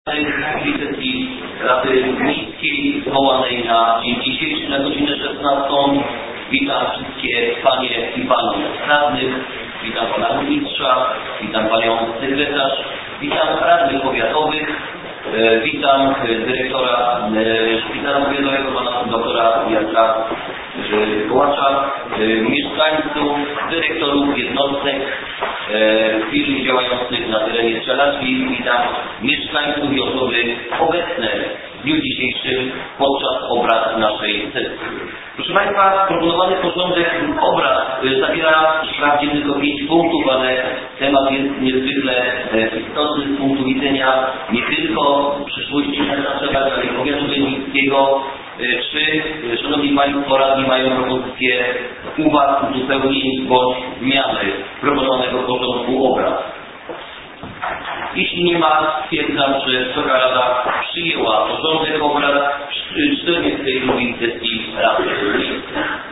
tej sesji Rady Miejskiej zwołanej na dzień dzisiejszy na godzinę 16. Witam wszystkie panie i panów radnych, witam pana burmistrza, witam panią sekretarz, witam radnych powiatowych, witam dyrektora Szpitala Powiatowego pana doktora Jacka Kołacza, mieszkańców, dyrektorów jednostek firm działających na terenie Strzelaczki, witam mieszkańców i osoby obecne w dniu dzisiejszym podczas obrad naszej sesji. Proszę Państwa, proponowany porządek obrad zawiera wprawdzie tylko 5 punktów, ale temat jest niezwykle istotny z punktu widzenia nie tylko przyszłości Strzelaczka, ale i powiatu będzińskiego. Czy Szanowni Państwo radni mają propozycje uwag, uzupełnień bądź zmiany proponowanego porządku obrad? Jeśli nie ma, stwierdzam, że Wysoka Rada przyjęła porządek obrad 42. sesji Rady Miejskiej.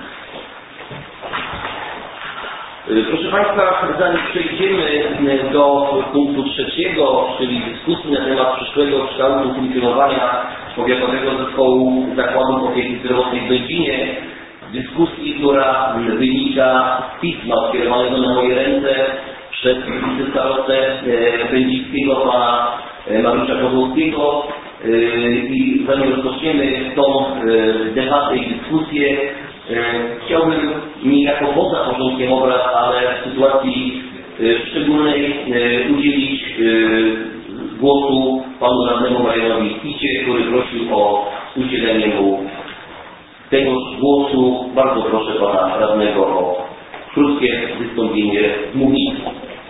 Proszę Państwa, zanim przejdziemy do punktu 3, czyli dyskusji na temat przyszłego kształtu funkcjonowania Powiatowego Zespołu Zakładu Opieki Zdrowotnej w Będzinie, dyskusji, która wynika z pisma skierowanego na moje ręce przez wicestarostę będzińskiego pana Mariusza Kozłowskiego, i zanim rozpoczniemy tą debatę i dyskusję, chciałbym niejako poza porządkiem obrad, ale w sytuacji szczególnej udzielić głosu panu radnemu Marianowi Spicie, który prosił o udzielenie mu tego głosu. Bardzo proszę pana radnego o krótkie wystąpienie z mównicy.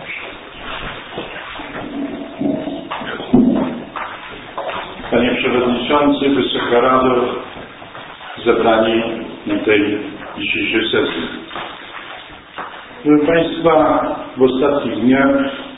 Panie Przewodniczący, Wysoka Rado, zebrani na tej dzisiejszej sesji. Proszę Państwa, w ostatnich dniach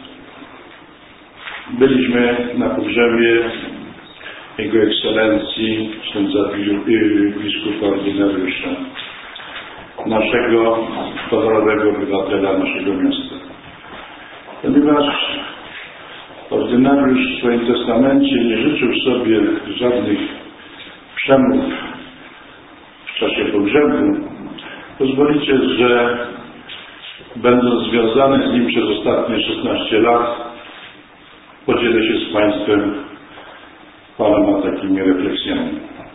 byliśmy na pogrzebie Jego Ekscelencji księdza biskupa ordynariusza, naszego honorowego obywatela naszego miasta. Ponieważ ordynariusz w swoim testamencie nie życzył sobie żadnych przemów w czasie pogrzebu, pozwolicie, że będąc związany z nim przez ostatnie 16 lat, podzielę się z Państwem paroma takimi refleksjami.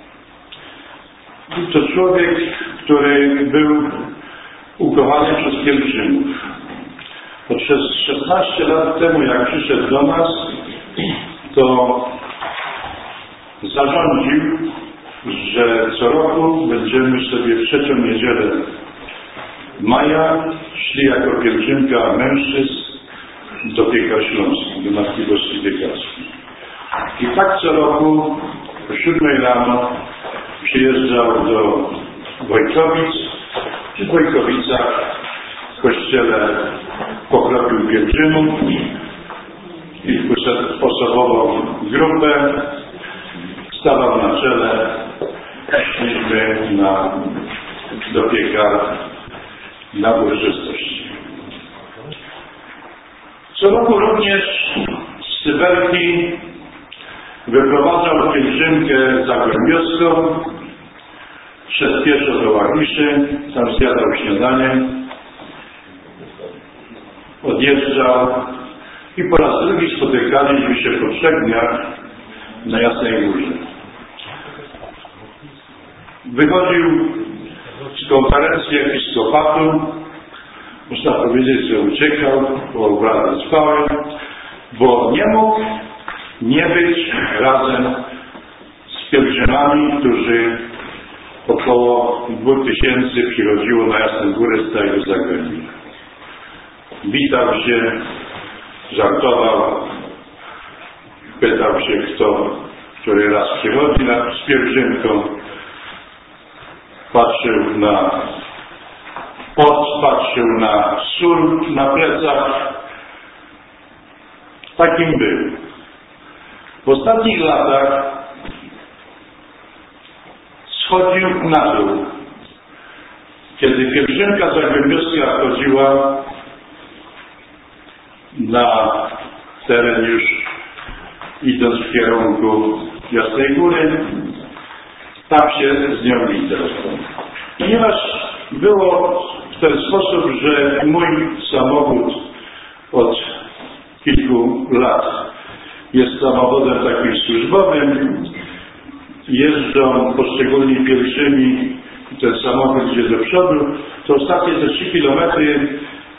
Był to człowiek, który był ukochany przez pielgrzymów. Przez 16 lat temu, jak przyszedł do nas, to zarządził, że co roku będziemy sobie w 3. niedzielę maja szli jako pielgrzymka mężczyzn do Piekar Śląskich, do Matki Boskiej Piekarskiej. I tak co roku o 7 rano przyjeżdżał do Wojkowic, czy w Wojkowicach w kościele pokropił pielgrzymów i w osobową grupę stawał na czele, szliśmy do Piekar na uroczystość. Co roku również z Syberki wyprowadzał pielgrzymkę zagłębiowską przez pieszo do Łagiszy, tam zjadał śniadanie, odjeżdżał i po raz drugi spotykaliśmy się po 3 dniach na Jasnej Górze. Wychodził z konferencji episkopatu, można powiedzieć, że uciekał, bo obrady trwały, bo nie mógł nie być razem z pielgrzymami, którzy około 2000 przychodziło na Jasną Górę z całego Zagłębia. Witał się, żartował, pytał się, który raz przychodzi z pielgrzymką, patrzył na pot, patrzył na sól na plecach. Takim był. W ostatnich latach schodził na dół. Kiedy pielgrzymka zagłębiowska wchodziła na teren już idąc w kierunku Jasnej Góry, tam się z nią interesowałem. Ponieważ było w ten sposób, że mój samochód od kilku lat jest samochodem takim służbowym, jeżdżą poszczególni pielgrzymi, ten samochód idzie do przodu, to ostatnie te 3 kilometry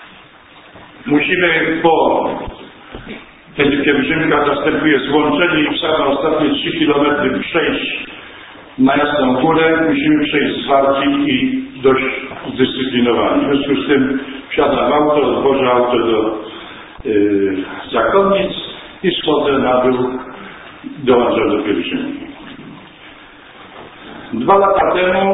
musimy kiedy pielgrzymka następuje złączenie i w same ostatnie 3 kilometry przejść na Jasną Górę, musimy przejść zwarci i dość zdyscyplinowani. W związku z tym wsiadam w auto, odwożę auto do zakonnic i schodzę na dół, dołączam do pielgrzymki. 2 lata temu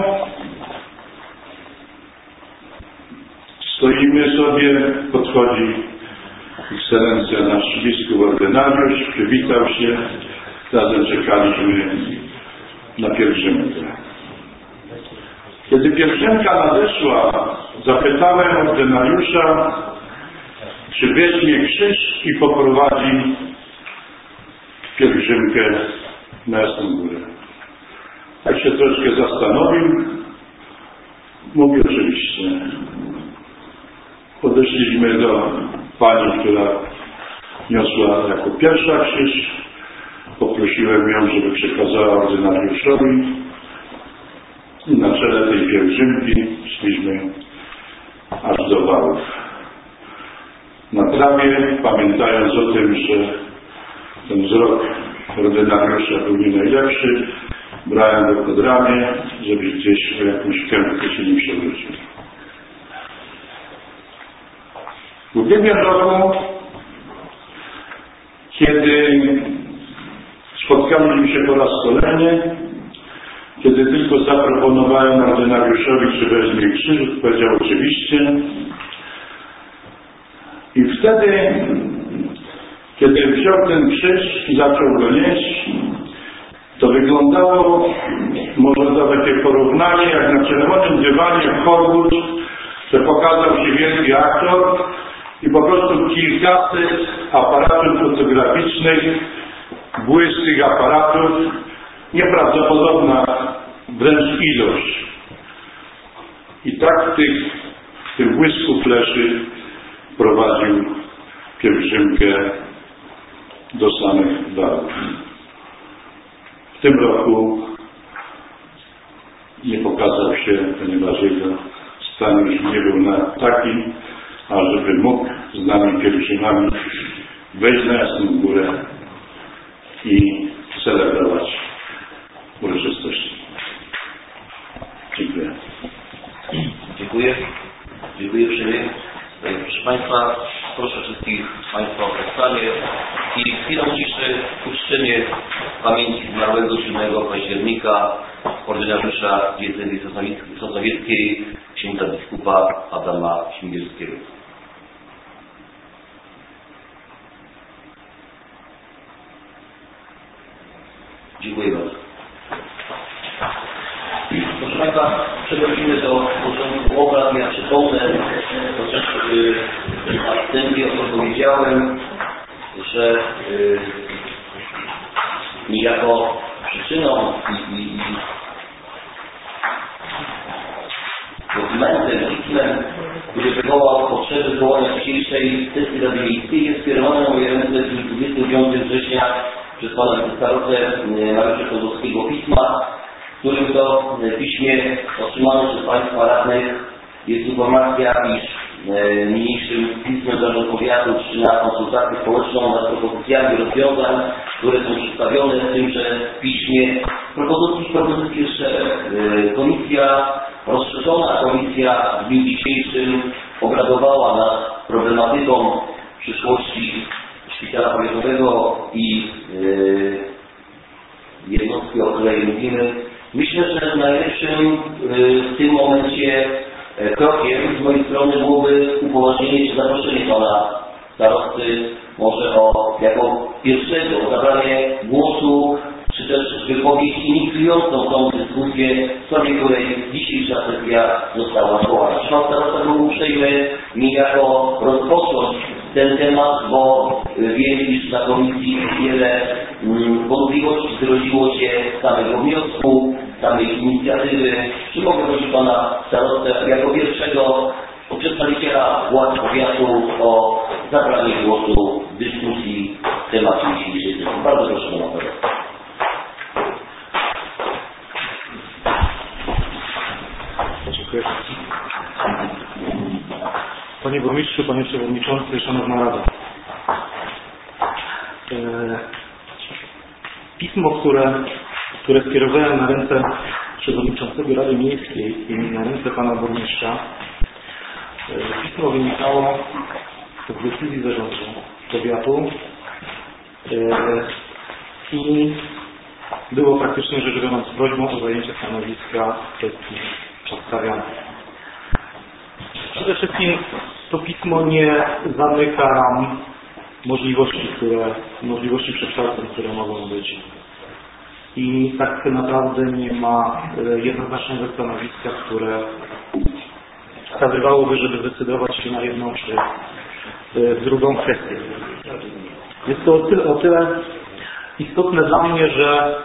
stoimy sobie, podchodzi ekscelencja nasz biskup ordynariusz, przywitał się, razem czekaliśmy na pielgrzymkę. Kiedy pielgrzymka nadeszła, zapytałem ordynariusza, czy weźmie krzyż i poprowadzi pielgrzymkę na Jasną Górę. Tak się troszkę zastanowił, mówi oczywiście. Podeszliśmy do pani, która niosła jako pierwsza krzyż. Poprosiłem ją, żeby przekazała ordynariuszowi. I na czele tej pielgrzymki szliśmy aż do Wałów. Na trawie, pamiętając o tym, że ten wzrok ordynariusza był nie najlepszy, brałem go pod ramię, żeby gdzieś o jakąś kępkę się nie przewrócił. W ubiegłym roku, kiedy spotkaliśmy się po raz kolejny, kiedy tylko zaproponowałem ordynariuszowi, czy weźmie krzyż, powiedział oczywiście. I wtedy, kiedy wziął ten krzyż i zaczął go nieść, to wyglądało, może to takie porównanie, jak na czerwonym dywanie w Hollywood, że pokazał się wielki aktor i po prostu kilkaset aparatów fotograficznych, błysk tych aparatów, nieprawdopodobna wręcz ilość. I tak w tym błysku fleszy prowadził pielgrzymkę do samych Wałów. W tym roku nie pokazał się, ponieważ jego stan już nie był na taki, ażeby mógł z nami pielgrzymami wejść na Jasną Górę i celebrować uroczystości. Dziękuję. Dziękuję. Dziękuję uprzejmie. Proszę Państwa, proszę wszystkich Państwa o powstanie i chwilą ciszy uczczenie pamięci zmarłego 7 października ordynariusza diecezji sosnowieckiej, księdza biskupa Adama Śmigielskiego. Dziękuję bardzo. Proszę Państwa, przechodzimy do początku obrad. Ja przypomnę, na wstępie o tym powiedziałem, że niejako przyczyną i dokumentem, który wywołał potrzeby zwołania dzisiejszej sesji Rady Miejskiej, jest skierowany na moje ręce w 25 września przez pana starostę Mariusza Kozłowskiego pisma, w którym to piśmie otrzymane przez Państwa radnych jest informacja, iż niniejszym pismem Zarządu Powiatu wszczyna konsultację społeczną nad propozycjami rozwiązań, które są przedstawione w tymże piśmie. Propozycji jeszcze rozszerzona komisja w dniu dzisiejszym obradowała nad problematyką przyszłości szpitala powiatowego i jednostki, o której mówimy. Myślę, że najlepszym w tym momencie krokiem z mojej strony byłoby upoważnienie czy zaproszenie pana starosty może jako pierwszego o zabranie głosu, czy też wypowiedź inicjującą tą dyskusję, w sprawie której dzisiejsza sesja została zwołana. Czy pan starosta był uprzejmy niejako rozpocząć ten temat, bo wiem, iż na komisji wiele wątpliwości zrodziło się z samego wniosku, samej inicjatywy. Czy mogę prosić Pana Starostę jako pierwszego przedstawiciela władz powiatu o zabranie głosu w dyskusji w temacie dzisiejszej sesji. Bardzo proszę Pana Starostę. Dziękuję. Panie Burmistrzu, Panie Przewodniczący, Szanowna Rado. Pismo, które skierowałem na ręce Przewodniczącego Rady Miejskiej i na ręce Pana Burmistrza, pismo wynikało z decyzji zarządu powiatu i było praktycznie rzecz biorąc prośbą o zajęcie stanowiska w kwestii przedstawionej. Przede wszystkim to pismo nie zamyka ram możliwości przekształceń, które mogą być. I tak naprawdę nie ma jednoznacznego stanowiska, które wskazywałoby, żeby decydować się na jedną czy drugą kwestię. Jest to o tyle istotne dla mnie, że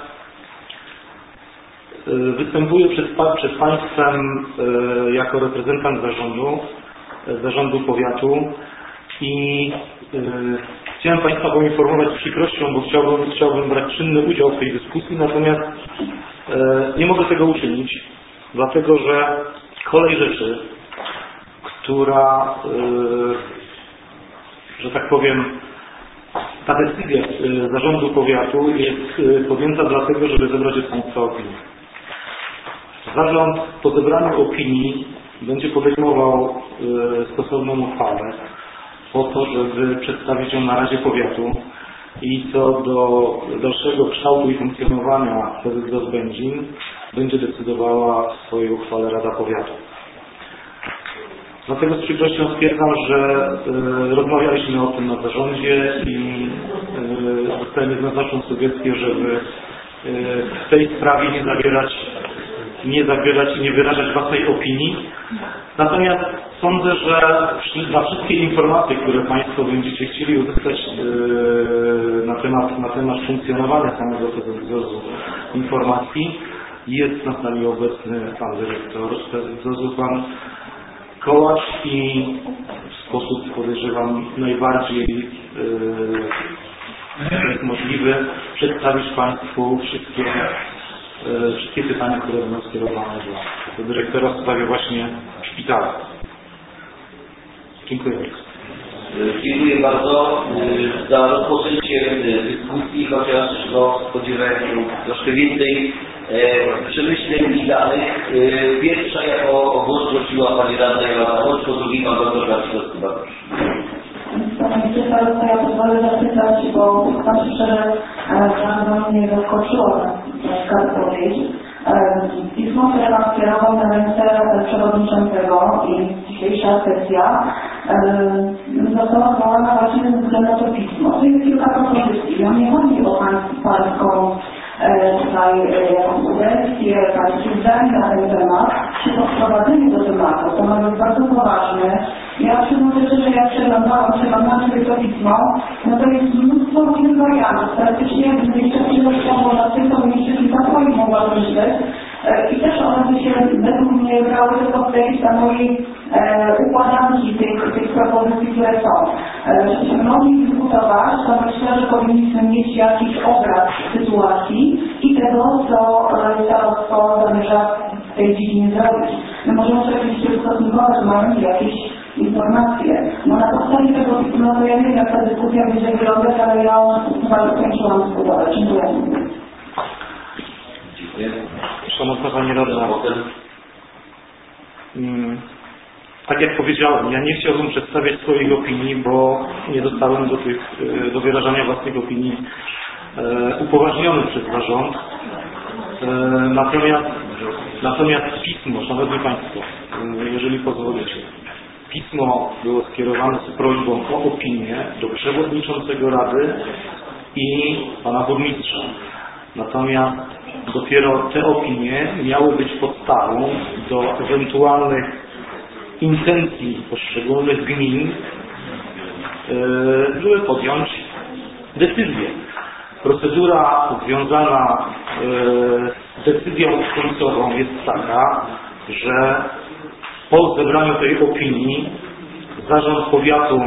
występuję przed Państwem jako reprezentant zarządu powiatu i chciałem Państwa poinformować z przykrością, bo chciałbym brać czynny udział w tej dyskusji, natomiast nie mogę tego uczynić, dlatego że kolej rzeczy, która, że tak powiem, ta decyzja zarządu powiatu jest podjęta dlatego, żeby zebrać od Państwa opinię. Zarząd po zebraniu opinii będzie podejmował stosowną uchwałę po to, żeby przedstawić ją na Radzie Powiatu i co do dalszego kształtu i funkcjonowania PZZ Będzin będzie decydowała w swojej uchwale Rada Powiatu. Dlatego z przykrością stwierdzam, że rozmawialiśmy o tym na zarządzie i dostałem jednoznaczną sugestię, żeby w tej sprawie nie zawierać i nie wyrażać własnej opinii. Natomiast sądzę, że dla wszystkie informacje, które Państwo będziecie chcieli uzyskać na temat funkcjonowania samego PZZ-u informacji, jest na sali obecny Pan Dyrektor PZZ-u, Pan Kołacz i w sposób, podejrzewam, najbardziej możliwy przedstawić Państwu wszystkie pytania, które będą skierowane do dyrektora w sprawie właśnie szpitala. Dziękuję bardzo. Dziękuję bardzo za rozpoczęcie dyskusji, chociaż spodziewałem się troszkę więcej przemyśleń i danych. Pierwsza jako o głos prosiła Pani Radna Joanna Łączko, drugi Pan Dr. Bartosławski. Panie Przewodniczący, ja pozwolę zapytać, bo Pan szczerze bardzo mnie zaskoczyło ta odpowiedź. Pismo, które Pan skierował na ręce Przewodniczącego i dzisiejsza sesja została zwołana właśnie ze względu na to pismo. To jest kilka propozycji. Ja nie chodzi o Pańską tutaj jakąś sugestię, Pańskie zdanie na ten temat, czy to wprowadzenie do tematu. To jest bardzo poważne. Ja przyznam szczerze, że jak przeglądałam sobie to pismo, no to jest mnóstwo różnych wariantów. Praktycznie jakby jeszcze przygotowało na tym, to bym jeszcze kilka swoich mogła myśleć. I też one by się według mnie brały tylko w tej samej układanki tych propozycji, które są. Żebyśmy mogli dyskutować, to myślę, że powinniśmy mieć jakiś obraz sytuacji i tego, co starostwo zamierza w tej dziedzinie zrobić. My możemy się oczywiście ustosunkować, mając jakieś informacje. No na podstawie tego pisma, to ja nie wiem, jak ta dyskusja będzie wyglądać, ale ja chyba skończyłam spróbować. Dziękuję. Szanowna Pani Radna, tak jak powiedziałem, ja nie chciałbym przedstawiać swoich opinii, bo nie zostałem do wyrażania własnych opinii upoważniony przez zarząd. Natomiast pismo, Szanowni Państwo, jeżeli pozwolicie, pismo było skierowane z prośbą o opinię do Przewodniczącego Rady i Pana Burmistrza. Natomiast dopiero te opinie miały być podstawą do ewentualnych intencji poszczególnych gmin, żeby podjąć decyzję. Procedura związana z decyzją końcową jest taka, że po zebraniu tej opinii Zarząd Powiatu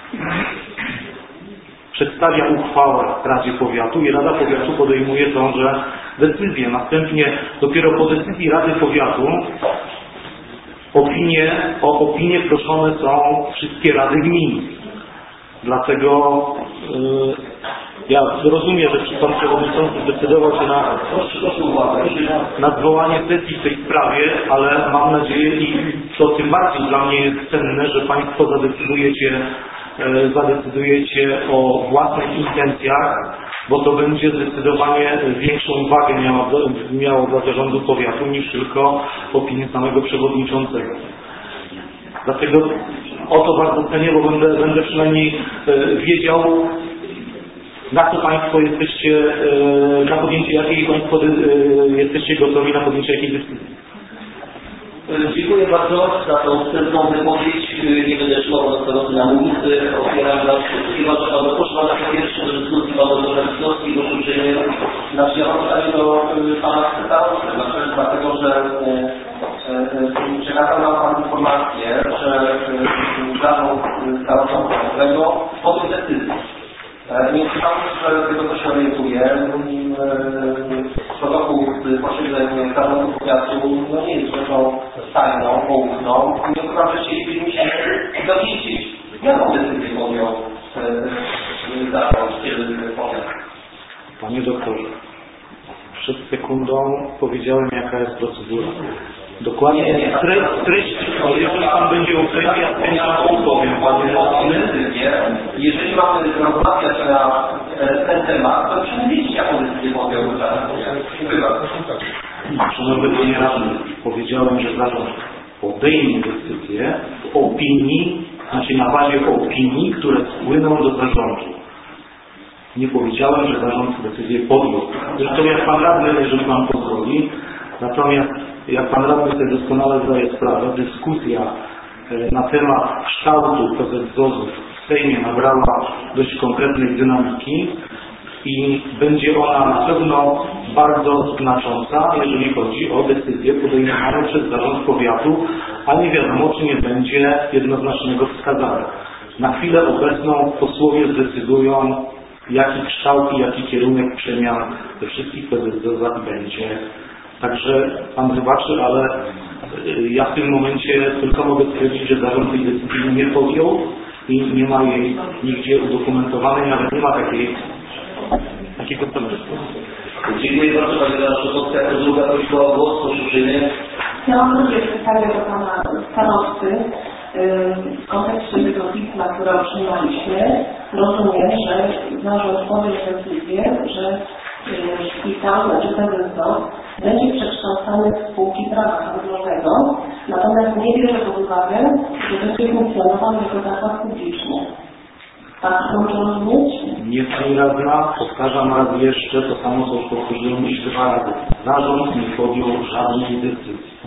przedstawia uchwałę Radzie Powiatu i Rada Powiatu podejmuje tąże decyzję. Następnie dopiero po decyzji Rady Powiatu o opinie proszone są wszystkie Rady Gmin. Dlatego ja rozumiem, że Pan Przewodniczący zdecydował się na zwołanie sesji w tej sprawie, ale mam nadzieję i to tym bardziej dla mnie jest cenne, że Państwo zadecydujecie o własnych intencjach, bo to będzie zdecydowanie większą wagę miało dla Zarządu Powiatu niż tylko opinię samego Przewodniczącego. Dlatego o to bardzo cenię, bo będę przynajmniej wiedział, na co Państwo jesteście, na podjęcie jakiej Państwo jesteście gotowi na podjęcie jakiej decyzji. Dziękuję bardzo za tą wstępną wypowiedź. Nie będę szło do na mównicy. Otwieram was. Proszę Pana po pierwsze do dyskusji Pan doktor Wisłowski, proszę uprzejmie. Znaczy ja mam pytanie do Pana Sekretarza, dlatego że przekazał nam Pan informację, że Zarząd Starostowego podjął decyzję. Nie czytamy, że tego co się orientuje. Protokół z posiedzeń Zarządu Powiatu nie jest rzeczą tajną, poufną. Nie ukrywam, że chcielibyśmy się dowiedzieć, jaką decyzję podjął Zarząd Powiatu. Panie doktorze, przed sekundą powiedziałem, jaka jest procedura. Dokładnie treść, jeżeli Pan będzie uprzejmy, ja chętnie powiem. Jeżeli mamy rozmawiać na ten temat, to musimy wiedzieć, jaką decyzję podjął Zarząd. Dziękuję bardzo. Szanowny Panie Radny, powiedziałem, że Zarząd podejmie decyzję w opinii, znaczy na bazie opinii, które wpłyną do Zarządu. Nie powiedziałem, że Zarząd decyzję podjął. Zresztą jak Pan Radny, jeżeli Pan pozwoli, natomiast jak Pan Radny sobie doskonale zdaje sprawę, dyskusja na temat kształtu PZZOZ-ów w Sejmie nabrała dość konkretnej dynamiki i będzie ona na pewno bardzo znacząca, jeżeli chodzi o decyzję podejmowaną przez Zarząd Powiatu, a nie wiadomo, czy nie będzie jednoznacznego wskazania. Na chwilę obecną posłowie zdecydują, jaki kształt i jaki kierunek przemian we wszystkich PZZOZ-ach będzie. Także Pan wybaczy, ale ja w tym momencie tylko mogę stwierdzić, że Zarząd tej decyzji nie podjął i nie ma jej nigdzie udokumentowanej, nawet nie ma takiego stanowiska. Dziękuję bardzo Panie Przewodniczący. Jako druga prośba o głos, proszę uprzejmie. Ja mam również pytanie do Pana Starosty. W kontekście tego pisma, które otrzymaliśmy, rozumiem, że Zarząd podjął decyzję, że szpital, znaczy PZZOZ, będzie przekształcany w spółki prawa handlowego, natomiast nie bierze pod uwagę, że będzie funkcjonował jako zakład publiczny. Tak muszę rozumieć? Nie Pani Radna, powtarzam raz jeszcze to samo, co już powtórzyłem już 2 razy. Zarząd nie podjął żadnej decyzji.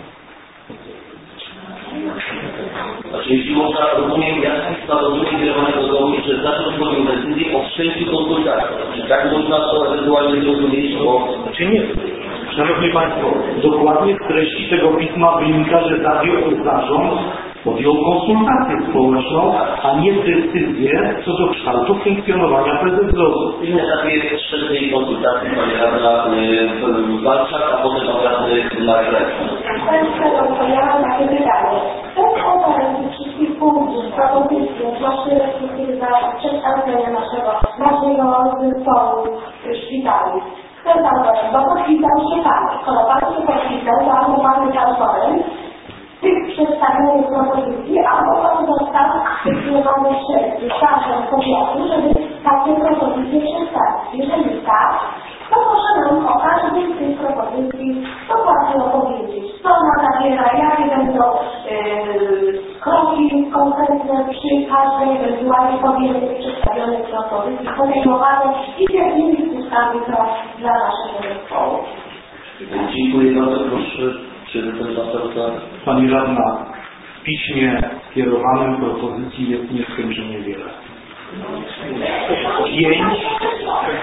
Znaczy, jeśli można, rozumiem, jak Państwa rozumiem kierowanego do mnie, że Zarząd podjął decyzję o wszczęciu konsultacji. Czy tak można to ewentualnie zrozumieć, bo... Znaczy nie. Szanowni Państwo, dokładnie z treści tego pisma wynika, że Zarząd podjął konsultację społeczną, a nie decyzję co do kształtu funkcjonowania PZZOZ-u. I na etapie wstępnej konsultacji Pani Radna w Warszawach, a potem Pan Radny na Krajcu. Ja mam takie pytanie. Kto składa tych wszystkich punktów, propozycji, zwłaszcza za przekształcenia naszego zespołu szpitali? Kto tam, bo podpisał się Pan. Skoro Pan się podpisał, to albo Pan jest autorem tych przedstawionych propozycji, albo Pan został zdecydowany przez Zarząd Powiatu, żeby takie propozycje przedstawić. Jeżeli tak, to proszę nam o każdej z tych propozycji dokładnie opowiedzieć, co ona zawiera, jakie będą kroki konkretne przy każdej ewentualnie podjętych przedstawionych propozycji podejmowane i z jakimi skutkami to dla naszego zespołu. Dziękuję bardzo, proszę. Czy ten Pan Pani Radna, w piśmie skierowanym propozycji jest nieskończenie wiele.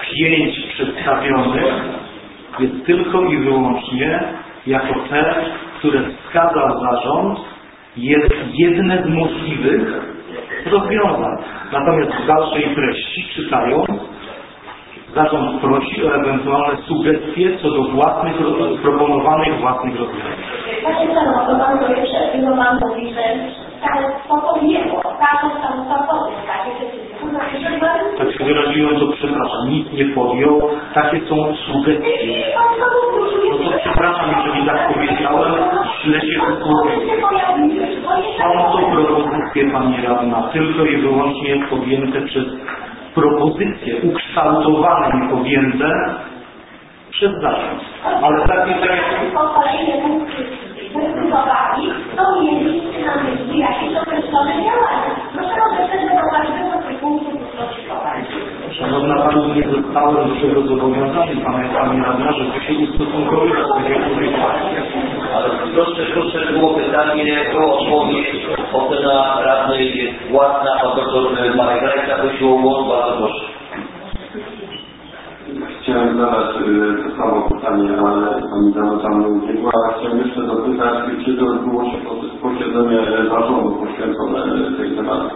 5 przedstawionych jest tylko i wyłącznie jako te, które wskazał zarząd, jest jedne z możliwych rozwiązań. Natomiast w dalszej treści czytając, zarząd prosi o ewentualne sugestie co do proponowanych własnych rozwiązań. Panie Przewodniczący, Pan sobie przed chwilą mówi, że to podjęło, każdy sam podjął takie decyzje. To znaczy, że Tak się wyraziłem, to przepraszam, nikt nie podjął, takie są sugestie. No to przepraszam, jeżeli tak powiedziałem, źle się wysłowiłem. Są to propozycje, Pani Radna, tylko i wyłącznie podjęte przez propozycje ukształtowane i podjęte przez zarząd. Ale takie kolejne punkty zdecydowali, to mieliście na myśli jakieś określone działania. Proszę odeszczeć do każdego z tych punktów zdecydowali. Szanowna Pani, nie zostałem do tego zobowiązany, Pani Radna, żeby się ustosunkowywać do tego powiedziałem. Ale proszę było pytanie, było odpowiedź, ocena radnej jest własna, pan doktor Marek Rajka prosił o głos, bardzo proszę. Chciałem zadać to samo pytanie, ale Pani Danuta mnie ubiegła. Chciałem jeszcze dopytać, czy to odbyło się posiedzenie zarządu poświęcone tej temacie.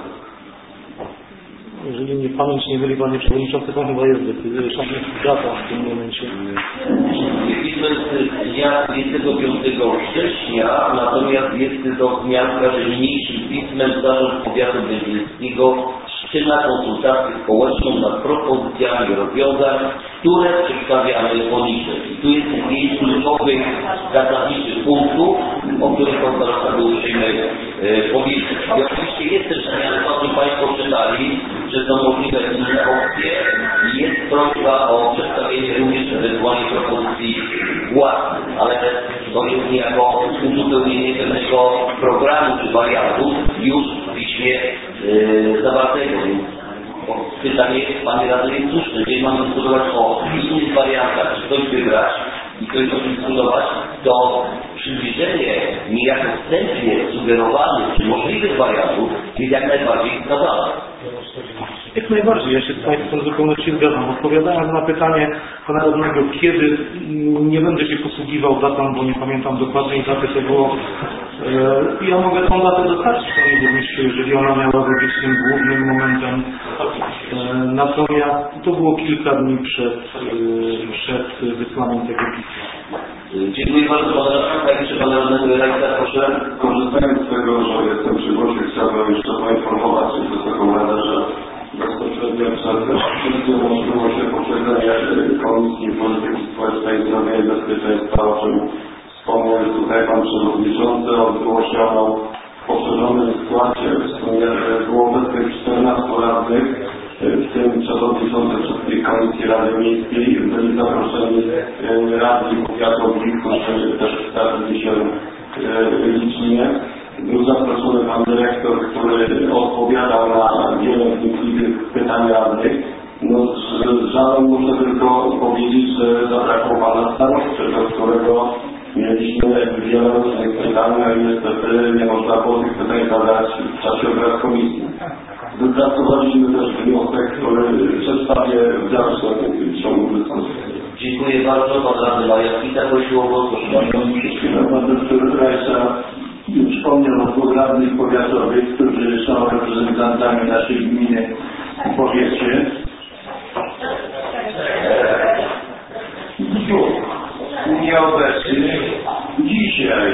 Jeżeli mnie pamięć nie myli, Panie Przewodniczący, Pan chyba jest data w tym momencie. Widzimy z dnia 25 września, natomiast jest to wzmianka, że niniejszym pismem Zarząd Powiatu Będzińskiego wszczyna konsultację społeczną nad propozycjami rozwiązań, które przedstawiamy poniżej. I tu jest 5 kluczowych, zasadniczych punktów, o których Pan Starosta był uprzejmy powiedzieć. I oczywiście jest też wzmianka, o tym Państwo czytali, że są możliwe inne opcje i jest prośba o przedstawienie również ewentualnie propozycji własnych, ale to jest niejako uzupełnienie pewnego programu czy wariantu już w piśmie zawartego. Pytanie Pani Rady jest słuszne. Jeżeli mamy dyskutować o innych wariantach, czy coś wybrać i ktoś o tym dyskutować, to przybliżenie niejako wstępnie sugerowanych czy możliwych wariantów jest jak najbardziej wskazane. Jak najbardziej, ja się z Państwem w zupełności zgadzam. Odpowiadając na pytanie Pana Radnego, kiedy, nie będę się posługiwał datą, bo nie pamiętam dokładnej daty, to było, ja mogę tą datę dostarczyć Panie Burmistrzu, jeżeli ona miała być tym głównym momentem. Natomiast to było kilka dni przed wysłaniem tego pisma. Dziękuję bardzo Panu Radnego. Tak, jeszcze Pana Radnego Rajka, proszę. Korzystając z tego, że jestem przy głosie, chciałbym jeszcze poinformować Wysoką Radę, że bezpośrednio przed odbyło się posiedzenie Komisji Polityki Społecznej, Zdrowia i Bezpieczeństwa, o czym wspomniał tutaj Pan Przewodniczący. Odbyło się ono w poszerzonym składzie. Było obecnych 14 radnych, w tym przewodniczący wszystkich Komisji Rady Miejskiej. Byli zaproszeni radni powiatowi, którzy też stawili się licznie. Był zaproszony Pan Dyrektor, który odpowiadał na wiele wnikliwych pytań radnych. No, z żalem muszę tylko powiedzieć, że zabrakło Pana Starosty, do którego mieliśmy wiele różnych pytań, a niestety nie można było tych pytań zadać w czasie obrad komisji. Wypracowaliśmy też wniosek, który przedstawię w dalszym ciągu dyskusji. Dziękuję bardzo. Pan Radny Majewski prosił o głos. Pan doktor Rajsa wspomniał o 2 radnych powiatowych, którzy są reprezentantami naszej gminy w powiecie. Nieobecnych dzisiaj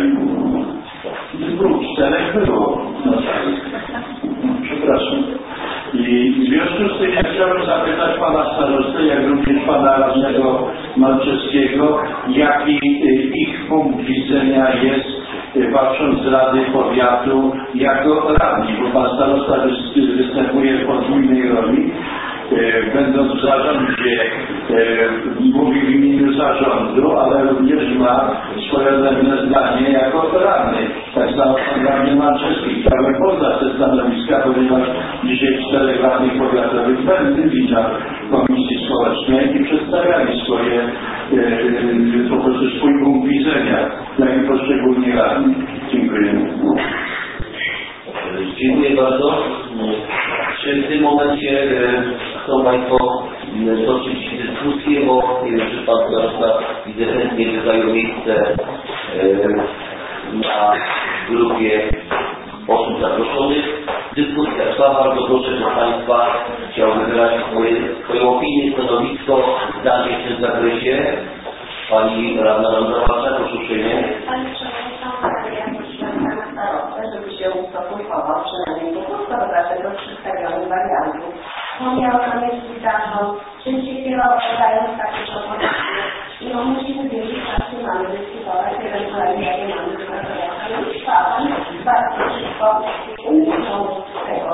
4 było na sali. Przepraszam. I w związku z tym ja chciałbym zapytać Pana Starostę, jak również Pana Radnego Malczewskiego, jaki ich punkt widzenia jest, patrząc z Rady Powiatu jako radni, bo Pan Starosta występuje w podwójnej roli, będąc w zarządzie, mówi w imieniu zarządu, ale również ma swoje odrębne zdanie jako radny. Tak samo Pan Radny Malczewski. Chciałbym poznać te stanowiska, ponieważ dzisiaj 4 radnych powiatowych byli na Komisji Społecznej i przedstawiali swoje, po prostu swój punkt widzenia, jak i poszczególni radni. Dziękuję. Dziękuję bardzo. Czy w tym momencie chcą Państwo toczyć dyskusję, bo nie wiem, czy Pan starosta widzę chętnie wydaje miejsce na grupie osób zaproszonych. Dyskusja trwa, bardzo proszę Państwa, chciałbym wyrazić swoją opinię, stanowisko, zdanie w tym zakresie. Pani radna Waldemar, proszę uprzejmie. Pani Przewodnicząca, ja prosiłam Pana starostę, żeby się ustosunkował przynajmniej do dlaczego przedstawionych wariantów. On miał na myśli zarząd, czym się kierował, dając takie propozycje. I musimy wiedzieć, jak się mamy dyskutować, ewentualnie jakie mamy wypracować stanowiska. A Pan bardzo szybko uniknął tego.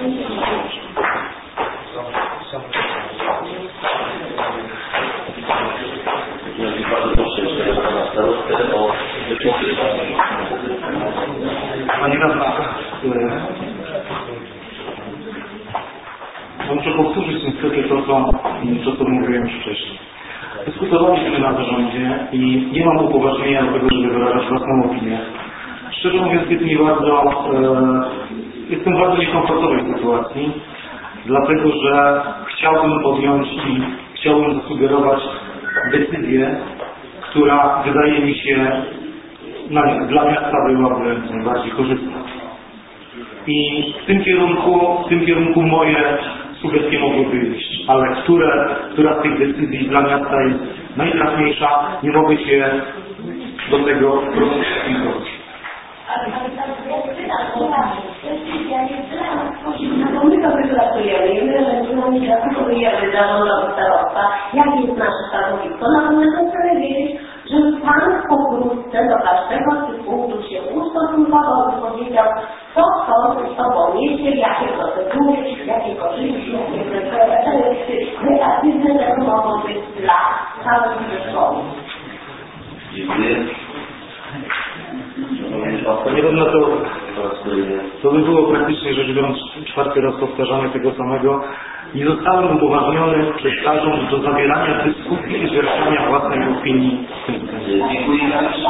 Pani radna, muszę powtórzyć niestety to, co mówiłem już wcześniej. Dyskutowaliśmy na zarządzie i nie mam upoważnienia do tego, żeby wyrażać własną opinię. Szczerze mówiąc, jestem w bardzo niekomfortowej sytuacji, dlatego że chciałbym podjąć i chciałbym zasugerować decyzję, która wydaje mi się dla miasta byłaby najbardziej korzystna. I w tym kierunku moje sugestie mogłyby iść, ale która z tych decyzji dla miasta jest najtrafniejsza, nie mogę się do tego stosunkować. No my to wypracujemy i my ewentualnie zaproponujemy zarządowi starostwa, jakie jest nasze stanowisko. Natomiast chcemy wiedzieć, że Pan pokrótce do każdego z tych punktów się ustosunkował i powiedział, co z sobą niesie, jakie procedury, jakie korzyści, jakie negatywne tego mogą być dla całych zespołu. Dziękuję. Panie radna, to by było praktycznie rzecz biorąc 4. raz powtarzanie tego samego. Nie zostałem upoważniony przez zarząd do zabierania dyskusji i zgłaszania własnej opinii w tym sensie. Dziękuję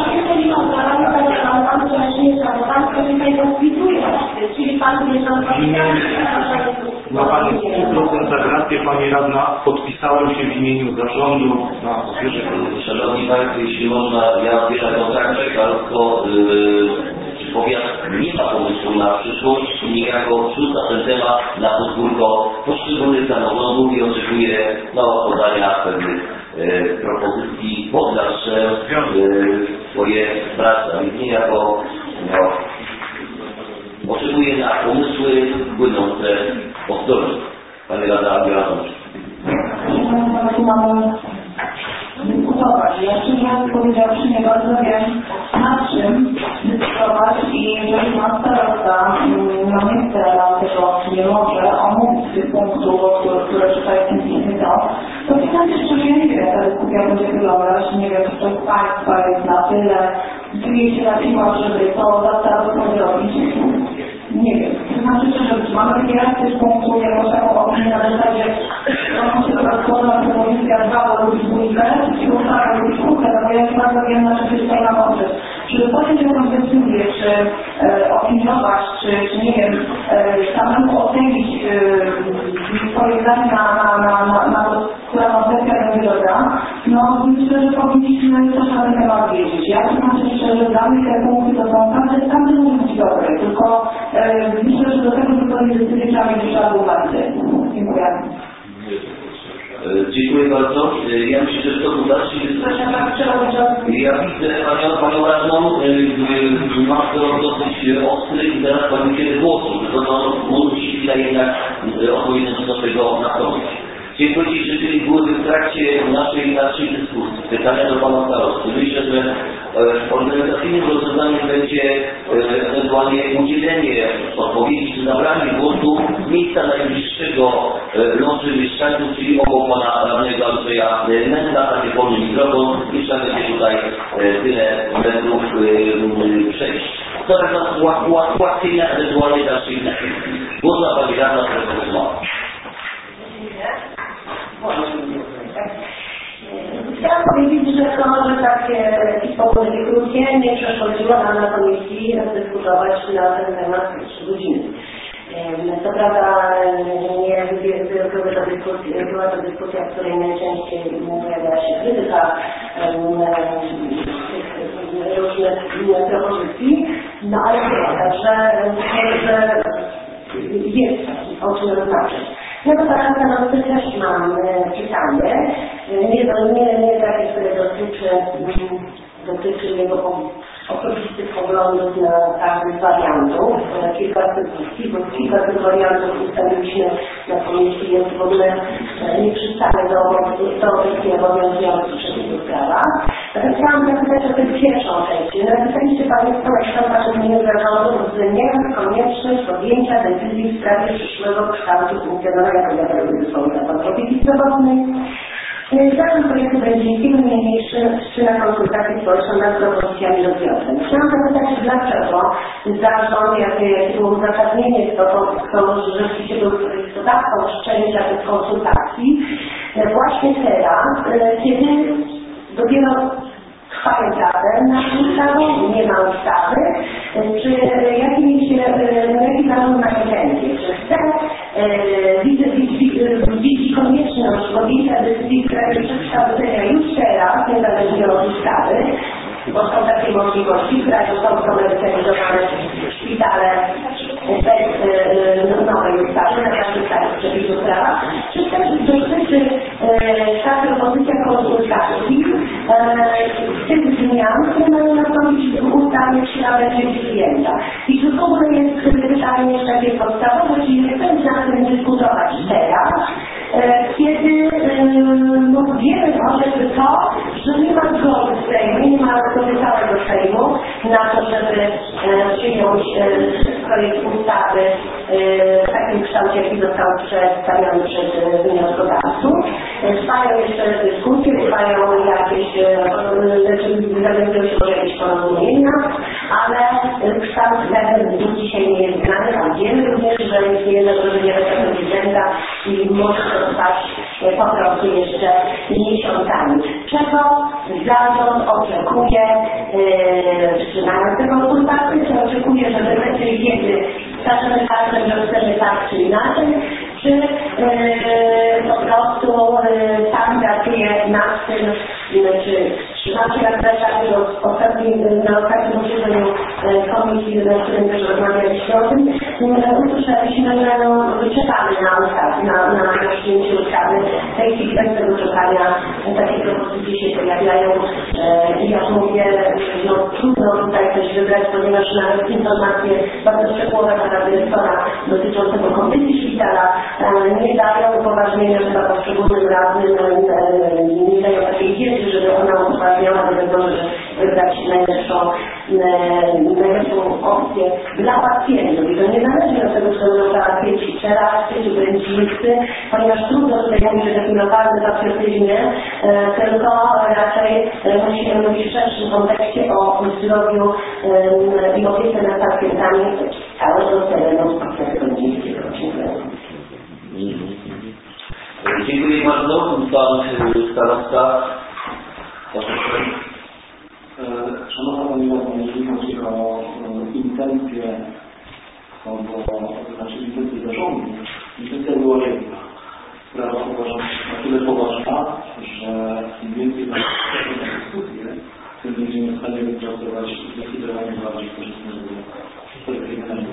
Ma Pani 100% rację, Pani radna. Podpisałem się w imieniu zarządu na zwierzę. Szanowni Państwo, jeśli można, ja odbieram to tak, że Karolsko powiat nie ma pomysłu na przyszłość, niejako wrzuca ten temat na podwórko poszczególnych samorządów i oczekuje podania pewnych propozycji pod dalsze swoje prace. A więc niejako oczekuje na pomysły płynące od dołu. Panie Rada Adrianowicz. Dyskutować. Ja szczerze powiedziawszy nie bardzo wiem, nad czym dyskutować i jeżeli pan starosta nie chce nam tego, nie może omówić tych punktów, które tutaj w tym pismie są, to pytanie szczerze nie wiem, jak ta dyskusja będzie wyglądać, nie wiem, czy to z Państwa jest na tyle, gdzie się napiła, żeby to za starostą zrobić. Nie wiem. To znaczy, że mamy takie reakcje z punktu, jakąś taką opinię na zasadzie, że się rozkłada propozycja 2 lub 2 i ustawa lub 2, no bo ja nie bardzo wiem, na czym się tutaj nam oprzeć. Żeby podjąć jakąś decyzję, czy opiniować, czy nie wiem, samemu ocenić swoje zdanie na to, która koncepcja będzie dobra, no myślę, że powinniśmy coś na ten temat wiedzieć. Ja to znaczy, że dla mnie te punkty to są każdy może być dobre, tylko myślę, że do tego, żeby podjąć decyzję, trzeba mieć jeszcze argumenty. Dziękuję. Dziękuję bardzo. Ja myślę, że to był dalszy ja widzę Panią radną, ma to dosyć ostry i teraz Pani kiedy głosu, że to musi chwila jednak odpowiednio do tego nastąpić. Chciałem powiedzieć, że były w trakcie naszej dyskusji pytania do Pana starosty. Myślę, że organizacyjnym rozwiązaniem będzie ewentualnie udzielenie odpowiedzi czy zabranie głosu z miejsca najbliższego loży mieszkańców, czyli obok Pana radnego Andrzeja Mędla, tam jest wolny mikrofon i trzeba będzie tutaj tyle metrów przejść. To tak na ułatwienia ewentualnie dalszej dyskusji. Głos na Pani radna, która rozmawia. Chciałam powiedzieć, że to może takie spokojnie krótkie nie przeszkodziło nam na komisji dyskutować na ten temat 3 godziny. Co prawda była to dyskusja, w której najczęściej pojawiała się krytyka różnych propozycji, no ale także jest o czym rozmawiać. Ja do pana stanowiska też mam pytanie, nie takie, które dotyczy jego osobistych poglądów na każdy z wariantów. Kilka tych wariantów ustawiliśmy na komisji, więc w ogóle nie przystaje do obecnie obowiązujących przepisów prawa. Natomiast chciałam zapytać o tę pierwszą część. Napisaliście Państwo na Waszym imieniu zarządu, uwzględniając konieczność podjęcia decyzji w sprawie przyszłego kształtu funkcjonowania powiatowego zespołu opieki zdrowotnej. Zarząd projektu będzie niniejszy wszczyna konsultację społeczną nad propozycjami rozwiązań. Chciałam zapytać, dlaczego zarząd, jakie było uzasadnienie, kto rzeczywiście był podawcą wszczęcia tych konsultacji, właśnie teraz, kiedy dopiero trwają prace nad ustawą, nie ma ustawy, czy jaki zarząd ma intencje, czy chce widzi konieczność podjęcia decyzji w sprawie przekształcenia już teraz, niezależnie od ustawy, bo są takie możliwości, w kraju są komercjalizowane szpitale bez nowej ustawy, na każdym stanie przepisów prawa, czy też dotyczy ta propozycja konsultacji tych zmian, które mają nastąpić w ustawie, która będzie przyjęta. I czy w ogóle jest pytanie jeszcze takie podstawowe, czyli nie chcemy na tym dyskutować teraz, kiedy wiemy chociażby to, że nie ma zgody w Sejmie, nie ma zgody całego Sejmu na to, żeby przyjąć projekt ustawy w takim kształcie, jaki został przedstawiony przez wnioskodawców. Trwają jeszcze dyskusje, trwają jakieś, zawiązują się może jakieś porozumienia, ale kształt ten dzisiaj nie jest znany, a wiemy również, że istnieje zagrożenie weto prezydenta i może to trwać po prostu jeszcze miesiącami. Czego zarząd oczekuje wstrzymania tego konsultacji, czy oczekuje, że w efekcie wiedzy zaczniemy patrzeć, że chcemy tak czy inaczej, czy po prostu sam pracuje nad tym, czy trzymacie jak zaczęli na ostatnim posiedzeniu komisji, na którym też rozmawialiśmy o tym, usłyszeliśmy, że czekamy na przyjęcie ustawy. W tej chwili bez tego czekania takie propozycje się pojawiają i jak mówię, trudno tutaj coś wybrać, ponieważ nawet informacje bardzo szczegółowe pana dyrektora dotyczącego kondycji szpitala nie dają upoważnienia chyba poszczególnym radnym, nie dają takiej wiedzy, żeby ona upoważniała do tego, żeby wybrać najlepszą opcję dla pacjentów. I to niezależnie od tego, czy to została pacjenci czerasty, czy będzicy, ponieważ trudno tutaj mówić o takim lokalnym patriotyzmie, tylko raczej musimy mówić w szerszym kontekście o zdrowiu i opiece nad pacjentami całego terenu patriotycznego. Dziękuję bardzo. Pan starostka. Szanowna Pani Radna, jeżeli chodzi o intencje, intencje zarządu, intencja była jedna. Sprawa uważam na tyle poważna, że im więcej na dyskusję, tym będziemy w stanie wypracować zdecydowanie bardziej korzystnego projektu.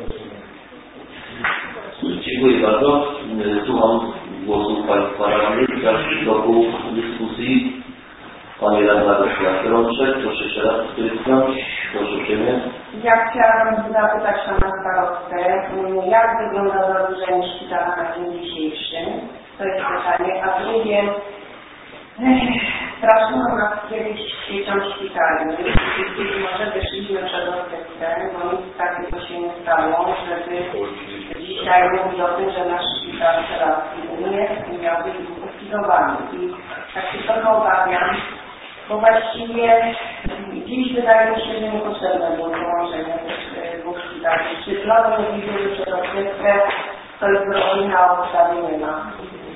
Dziękuję bardzo. Słucham głosów Państwa radnych. W dalszym toku dyskusji Pani radna Rączek, proszę jeszcze raz skrytnąć. Proszę uprzejmie. Ja chciałabym zapytać pana starostę, jak wygląda zadłużenie szpitala na dzień dzisiejszy? To jest pytanie. A drugie, straszyło nas kiedyś siecią szpitali. Może wyszliśmy przed orkiestrem, bo nic takiego się nie stało, żeby dzisiaj mówić o tym, że nasz szpital teraz nie miał być zlikwidowany. I tak się trochę obawiam, bo właściwie dziś wydaje mi się, że niepotrzebne było połączenie tych dwóch szpitali. Czy znowu nie widzimy przed orkiestrę, to jest wojna, a ustawy nie ma.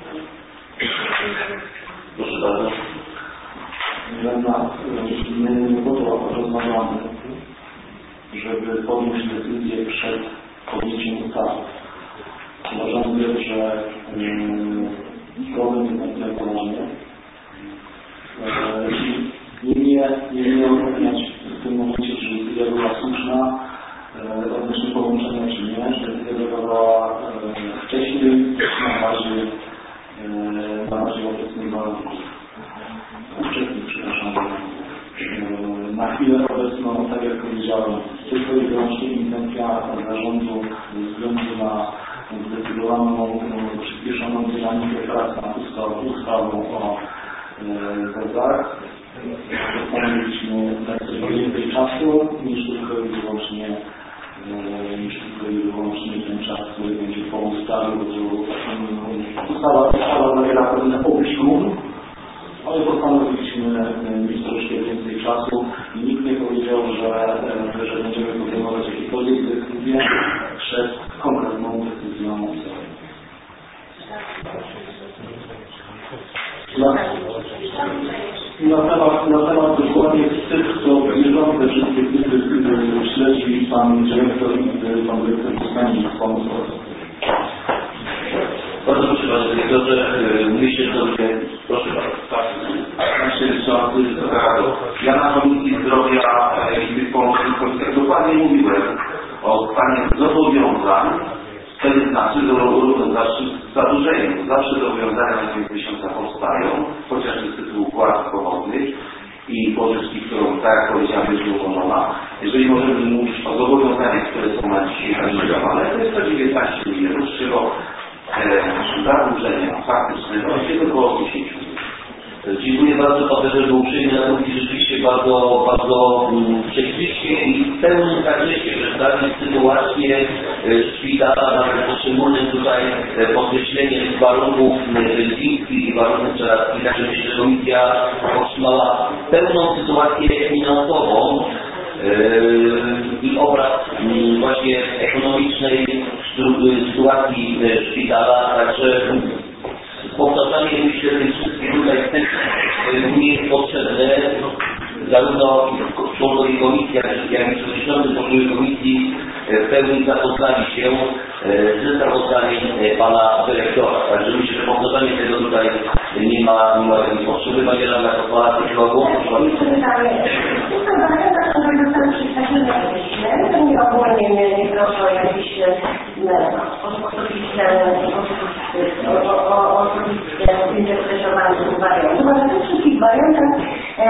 Proszę bardzo. My po to rozmawiamy, żeby podjąć decyzję przed podjęciem ustawy. Uważamy, że problem jest na tyle poważny. Nie oceniać w tym momencie, czy decyzja była słuszna odnośnie połączenia, czy nie, że decyzja była wcześniej na bazie obecnych warunków. Wcześniej, przepraszam. Na chwilę obecną, tak jak powiedziałem, tylko i wyłącznie intencja zarządu ze względu na zdecydowaną, przyspieszoną dynamikę prac nad ustawą o gazach. Postanowiliśmy dać sobie więcej czasu niż tylko i wyłącznie ten czas, który będzie po ustawie, bo ustawa zawiera pewne opisun, ale postanowiliśmy mieć troszkę więcej czasu i nikt nie powiedział, że będziemy podejmować jakiekolwiek decyzje przed konkretną decyzją ustawy. Na temat dokładnie tych, co bieżące wszystkie typy śledzi pan dyrektor zostanie pomysł. Bardzo proszę panie dyrektorze, myślę, że proszę bardzo. Ja na Komisji Zdrowia i tych połączonych komisjach dokładnie mówiłem o stanie zobowiązań, to znaczy z zadłużeniem. Zawsze zobowiązania na koniec miesiąca powstają, chociażby z tytułu płac pochodnych i pożyczki, którą, tak jak powiedziałem, jest umożona. Jeżeli możemy mówić o zobowiązaniach, które są na dzisiaj zarejestrowane, to jest to 19 milionów, z czego zadłużenia faktycznego jest około 10 milionów. Dziękuję bardzo Panie, że był uprzejmy na to rzeczywiście bardzo przejrzyście i w pełnym zakresie przedstawić sytuację szpitala, nawet szczególnym tutaj podkreśleniem warunków medicyńskich i warunków terapii. Także myślę, że komisja otrzymała pełną sytuację finansową i obraz właśnie ekonomicznej sytuacji szpitala, także powtarzanie myślę tych wszystkich tutaj nie jest potrzebne. Zarówno członkowie komisji, jak i przewodniczący poszczególnych komisji w pełni zapoznali się ze sprawozdaniem pana dyrektora. Także myślę, że powtarzanie tego tutaj nie ma takiej potrzeby. Panie Randa pozwala prosiła o głos. Nie ogólnie nie proszę o jakieś osobiste interpretowanie wariantów, ale w tych wszystkich wariantach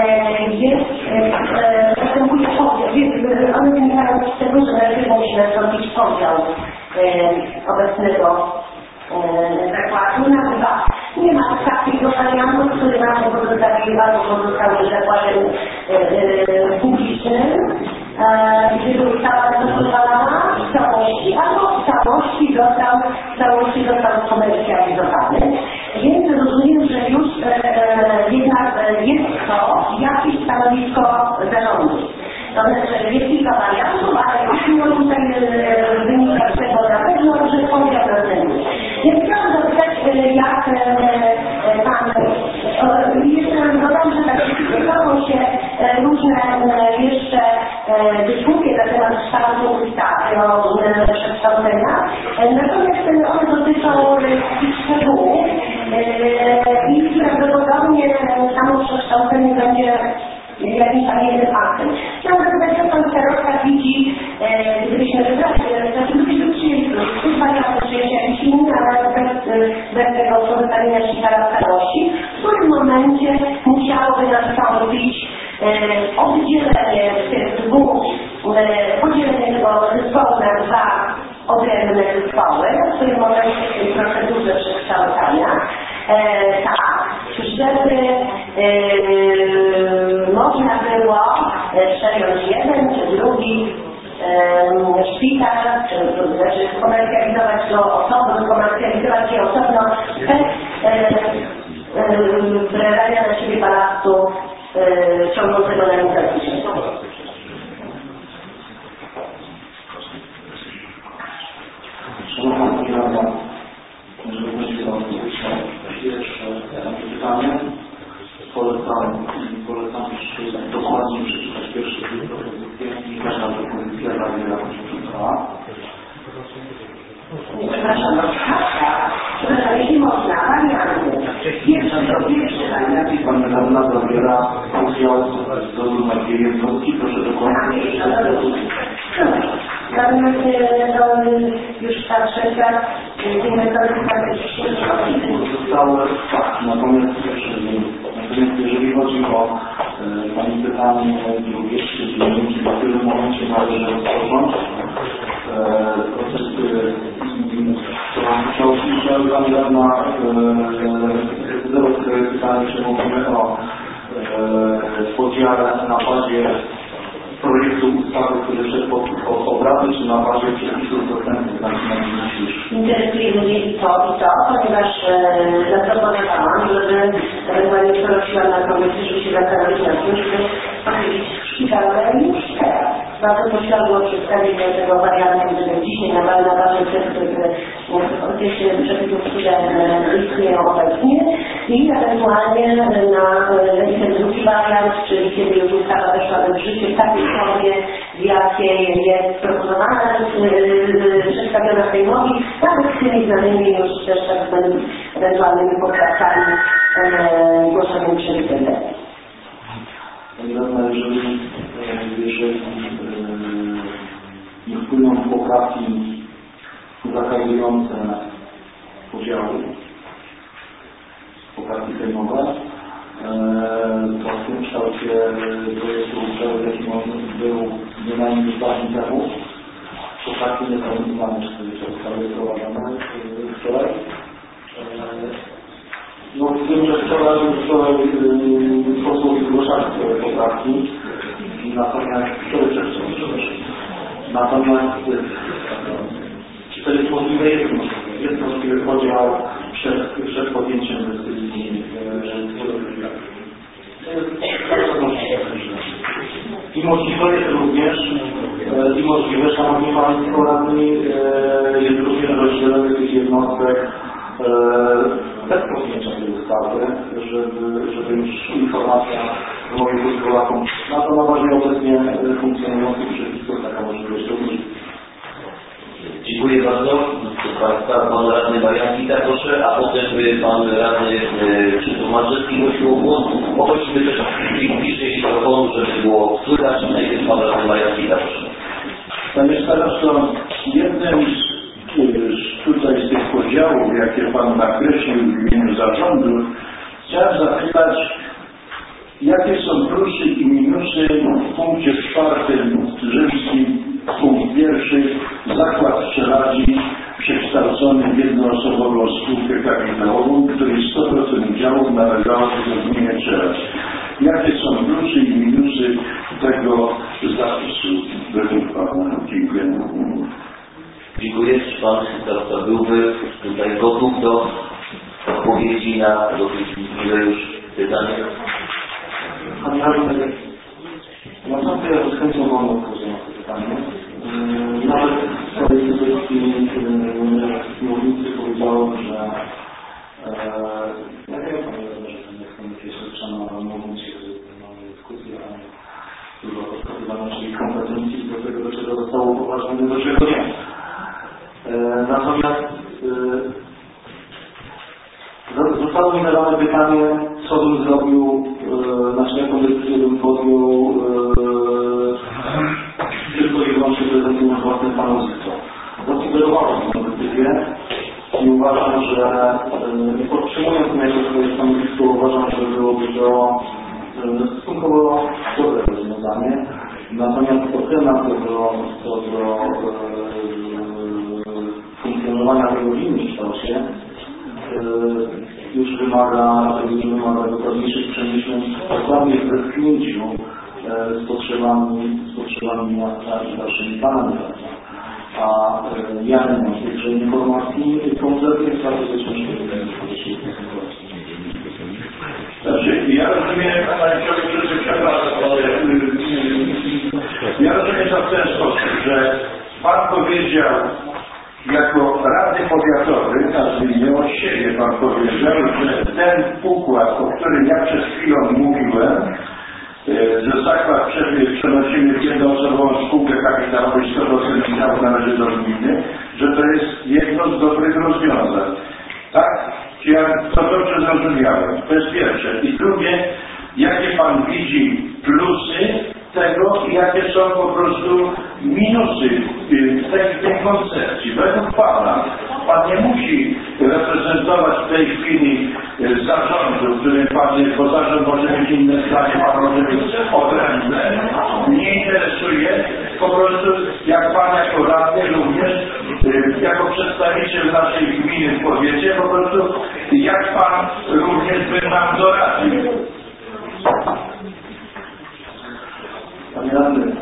następuje podział. One wynikają z tego, że najpierw musi nastąpić podział obecnego zakładu na dwa. Nie ma takiego wariantu, który nam pozostawił albo pozostał zakładem publicznym, gdzie ustawa pozwalała w całości, albo w całości został skomercjalizowany. Więc rozumiem, że już jednak jest to jakieś stanowisko zarządu. To znaczy jest kilka wariantów, ale już tutaj wynika z tego na pewno, że podział następuje. Więc chciałam zapytać, jak pan jeszcze dodam, że tak wydają się różne jeszcze dyskusje na temat kształtu ustawy o przekształcenia. Natomiast one dotyczą tych szczegółów i prawdopodobnie samo przekształcenie będzie jakimś tam jednym aktem. Chciałam zapytać, jak pan starosta widzi, gdybyśmy przyjęli tych wariantów, czy jakiś inny, ale bez tego pozostawienia szpitala w całości, w którym momencie musiałoby nastąpić oddzielenie tych dwóch, podzielenie tego zespołu na dwa odrębne zespoły, w którym momencie w tej procedurze przekształcania, tak, żeby można było przejąć jeden czy drugi szpital, czy znaczy komercjalizować go osobno, komercjalizować je osobno bez brania na siebie balastu ciągnącego na infekcję. Szanowna Pani Rada, jeżeli będzie Pan pierwsze pytanie, polecam dokładnie przeczytać pierwsze dwie propozycje i każda propozycja zawiera jakąś przeczytała. Przepraszam, przepraszam, jeśli można, warianty. Pierwszy wariant. Pani radna zabiera udział z domu na dwie jednostki, proszę dokładnie. Natomiast już ta trzecia zostały, tak, natomiast jeżeli chodzi o Pani pytanie drugie, czyli w którym momencie należy rozpocząć proces, to chciałbym Pani radna zdecydować sobie pytanie, czy mówimy o podziale na bazie projektu ustawy, który szedł pod obrady, czy na bazie przepisów dostępnych na dziś? Interesuje mnie i to, ponieważ zaproponowałam, żeby ewentualnie prosiłam na komisję, żeby się zastanowić nad tym, żeby powiedzieć szpitalne już teraz. Bardzo prosiłam o przedstawienie tego wariantu, żeby dzisiaj na bazie tych przepisów, które istnieją obecnie i ewentualnie na ten drugi wariant, czyli kiedy już ustawa weszła w życie w takiej formie, w jakiej jest proponowana, przedstawiona Sejmowi, nawet z tymi znanymi już też tak ewentualnymi poprawkami zgłoszonymi przez prezydenta. Pani radna, jeżeli nie wpłyną poprawki zakazujące podziału, poprawki sejmowe, to w tym kształcie projektu ustawy, jaki on był bynajmniej 2 dni temu, poprawki nie są znane, czy zostały wprowadzone wczoraj. No w tym, że wczoraj posłowie zgłaszali swoje poprawki, natomiast czy to jest możliwe? Jest możliwy podział przed podjęciem decyzji. I możliwe jest również, szanowni Państwo radni, jest również rozdzielenie tych jednostek bez podjęcia tej ustawy, żeby już informacja z mojego Polakom na to na bazie obecnie funkcjonujących przepisów taka możliwość również. Dziękuję bardzo. Proszę Państwa, Pan Radny Marian Kita, proszę, a potem Pan Radny Krzysztof Marczewski prosił o głos. Poprosimy też bliżej mikrofonu, żeby było słychać. Najpierw Pan Radny Marian Kita, proszę. Panie starosto, jednym tutaj z tych podziałów, jakie Pan nakreślił w imieniu zarządu, chciałem zapytać, jakie są plusy i minusy w punkcie 4 rzymskim, punkt 1, zakład pszczelarzi przekształcony w jednoosobową spółkę kapitałową, której 100% udziałów należało do gminy Pszczelarz. Jakie są plusy i minusy tego zapisu według Pana? Dziękuję. Dziękuję. Czy Pan starosta byłby tutaj gotów do odpowiedzi na już pytanie? Panie Radny, naprawdę ja z chęcią wolno odpowiedziałem na to pytanie. Nawet w swojej dyskusji mównicy powiedziałem, że ja wiem, Panie Radny, że to nie jest komisja śledcza, ale mówić, że mamy dyskusję, a nie dużo podskazywania naszej kompetencji do tego, do czego zostało upoważnione, do czego nie. Natomiast zostało mi zadane pytanie, co bym zrobił, jaką decyzję bym podjął tylko i wyłącznie prezentując własne stanowisko. Zasugerowałem tę decyzję i uważam, że podtrzymując najpierw swoje stanowisko, uważam, że byłoby to stosunkowo dobre rozwiązanie. Natomiast ocena co do funkcjonowania tego w innym kształcie już wymaga dokładniejszych przemyśleń, dokładnie w zetknięciu z potrzebami miasta i dalszymi planami miasta. A ja nie mam tychże informacji kompletnie strategicznych. Znaczy, ja rozumiem, to w ten sposób, że Pan powiedział, jako radny powiatowy, nazwijmy od siebie Pan powiedział, że ten układ, o którym ja przed chwilą mówiłem, że zakład przenosimy w jednoosobową spółkę kapitałową i 100% udziału należy do gminy, że to jest jedno z dobrych rozwiązań. Tak? Czy ja to dobrze zrozumiałem? To jest pierwsze. I drugie, jakie Pan widzi plusy tego i jakie są po prostu minusy tej koncepcji. Według Pana, Pan nie musi reprezentować w tej chwili zarządu, w którym Pan jest, bo zarząd może mieć inne zdanie, Pan może być odrębne. Nie interesuje, po prostu jak Pan jako radny również, jako przedstawiciel naszej gminy w powiecie, po prostu jak Pan również by nam doradził. Panie radny,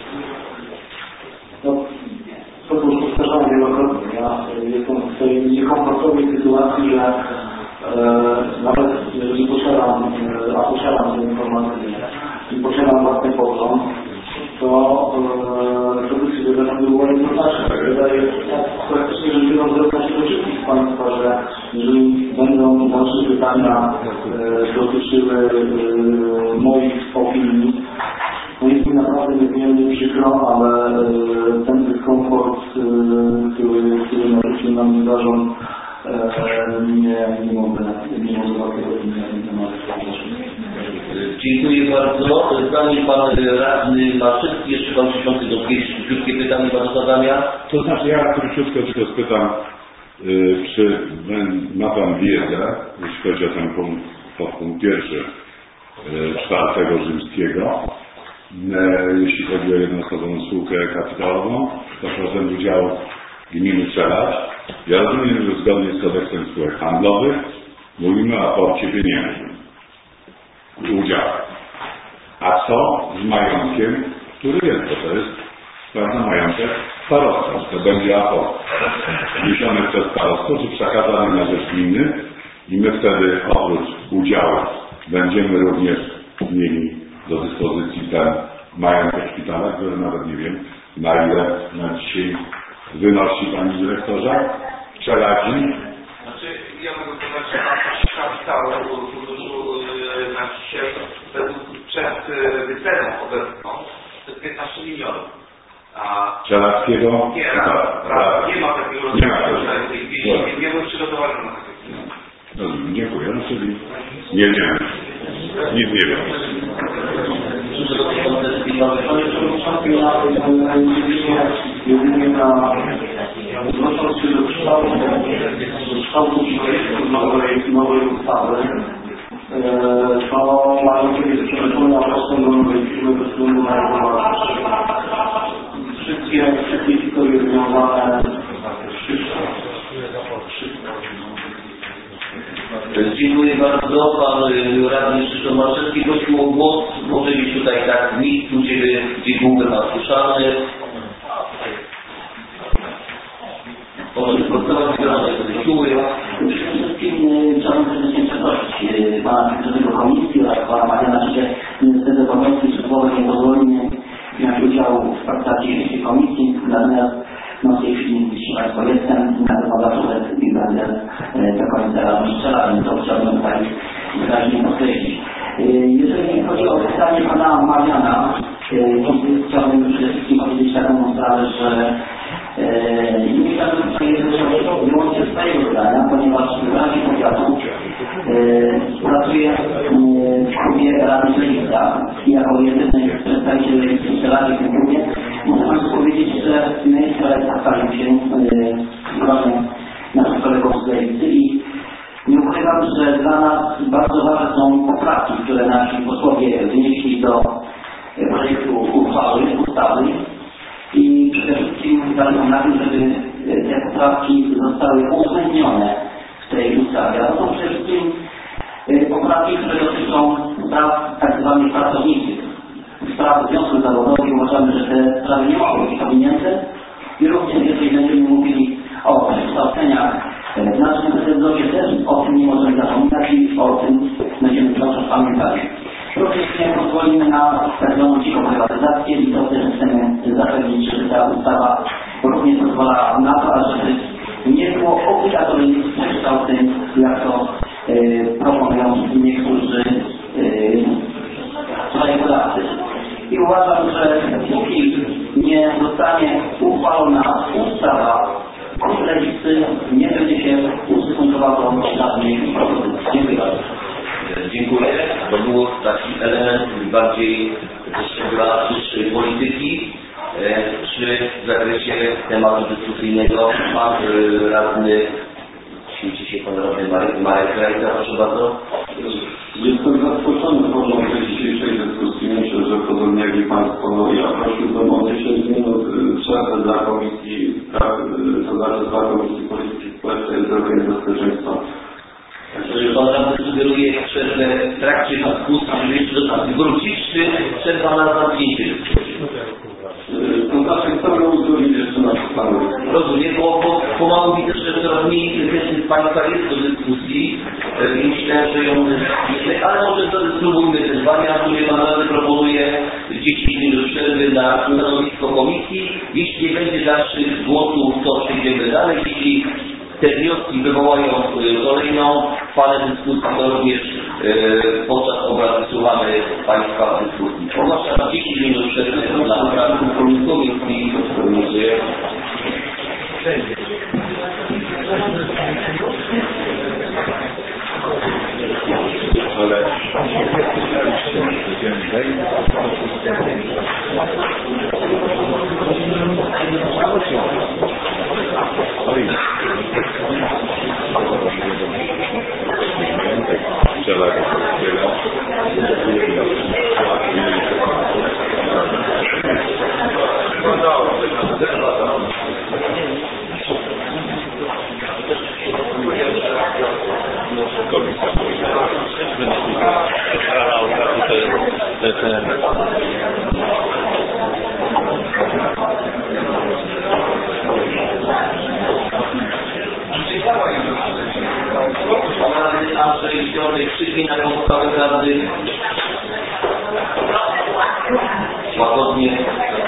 to już powtarzałem wielokrotnie. Ja jestem w tej niekomfortowej sytuacji, że nawet jeżeli posiadam tę informację i posiadam własny pogląd, to decyzja zarządu była jednoznaczna. Wydaje praktycznie rzecz biorąc zwracam się do wszystkich Państwa, że jeżeli będą dalsze pytania dotyczyły moich opinii, no jest mi naprawdę niezmiernie przykro, ale ten dyskomfort, który narzucił na mnie zarząd, nie mogę takiego opinii na ten temat powiedzieć. Dziękuję bardzo. Zanim Pan radny Marczewski, jeszcze Pan przewodniczący do krótkie pytanie Pana zadania. To znaczy ja króciutko tylko spytam, czy ma Pan wiedzę, jeśli chodzi o ten podpunkt pierwszy 4 rzymskiego, jeśli chodzi o jednoosobową spółkę kapitałową, 100% udziału gminy Czeladź. Ja rozumiem, że zgodnie z kodeksem spółek handlowych mówimy o aporcie pieniężnym, udziałach. A co z majątkiem, który jest, bo to jest pewno majątek starostwa, to będzie aport wniesiony przez starostwo, czy przekazany na rzecz gminy i my wtedy oprócz udziału będziemy również mieli do dyspozycji ten majątek szpitala, który nawet nie wiem, na ile na dzisiaj wynosi Panie Dyrektorze w Czeladzi. Znaczy, ja mogę powiedzieć, że kapitału funduszu na dzisiaj przed wyceną obecną to jest 15 milionów. Czeladźskiego? Nie ma takiego rozwiązania w tej chwili. Nie byłem przygotowany na takie. Dziękuję. No, czyli nie wiem. Nic nie wiem. Panie Przewodniczący, ja jedynie odnosząc się do kształtu projektu nowej ustawy, to majątek jest przenoszony na kosztem nowej firmy bez względu na jego wartość. Wszystkie historie związane Dziękuję bardzo. Pan radny Krzysztof Marczewski prosił o głos. Może być tutaj tak w miejscu, gdzie byłby Pan słyszany. Może wykorzystywać siły. Przede wszystkim chciałbym serdecznie przeprosić Pana Przewodniczącego Komisji oraz Pana Mariana Czycie. Niestety Komisji służbowe nie pozwoli mi wziąć udziału w pracy komisji, natomiast w tej chwili, jeśli Państwo jestem, na pewno zawsze i będę do końca razem strzelał, więc to chciałbym tutaj wyraźnie podkreślić. Jeżeli chodzi o pytanie Pana Mariana, chciałbym przede wszystkim powiedzieć taką sprawę, że nie chciałbym tutaj wyłącznie swojego zdania, ponieważ w Radzie Powiatu pracuję w klubie Rady Lewica i jako jedyny przedstawiciel Lewicy w Radzie w tym klubie muszę Państwu powiedzieć, że my wczoraj spotkaliśmy się z gronem naszych kolegów z Lewicy i nie ukrywam, że dla nas bardzo ważne są poprawki, które nasi posłowie wnieśli do projektu uchwały, ustawy i przede wszystkim zależy na tym, żeby te poprawki zostały uwzględnione w tej ustawie. A to są przede wszystkim poprawki, które dotyczą spraw tak zwanych pracowniczych, spraw związków zawodowych. Uważamy, że te sprawy nie mogą być pominięte i również jeżeli będziemy mówili o przekształceniach w naszym prezydentowie, też o tym nie możemy zapominać i o tym będziemy proszę pamiętać. Również nie pozwolimy na tak zwaną cichą prywatyzację i to też chcemy zapewnić, że ta ustawa również pozwala na to, żeby nie było obligatoryjnych przekształceń, jak to proponują niektórzy projektodawcy. I uważam, że póki nie zostanie uchwalona ustawa Klub Lewicy nie będzie się ustosunkował do żadnej propozycji. Dziękuję bardzo. Dziękuję. To był taki element bardziej dla wyższej polityki. Czy w zakresie tematu dyskusyjnego pan radny, świeci się pan radny Marek Krajca, proszę bardzo. Jestem zaskoczony poziomem tej dzisiejszej dyskusji. Myślę, że podobnie jak i Państwo, ja prosiłbym o 10 minut przerwy dla Komisji, to znaczy dla Komisji Polityki Społecznej, Zdrowia i Bezpieczeństwa. Czy pan radny sugeruje przerwę w trakcie dyskusji, żeby jeszcze do nas wrócić, czy przerwa na zamknięcie dyskusji? To znaczy chcemy uzgodnić jeszcze nasze stanowisko. Rozumiem, bo pomału widzę, że coraz mniej chętnych Państwa jest do dyskusji i myślę, że ją jest, ale może spróbujmy te zdania, które Pan radny proponuje 10 minut przerwy na stanowisko komisji. Jeśli nie będzie dalszych głosów, to przejdziemy dalej. Jeśli te wnioski wywołają kolejną falę dyskusji, to również podczas obrad wysłuchamy Państwa dyskusji. Ogłaszam 10 minut przerwy dla obrad komisji. Ale Andrzej Zionek krzyki na pozostałych radnych. Łagodnie.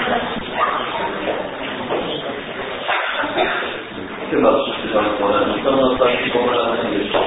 Chyba wszyscy Państwo radni są na ostatni obrad.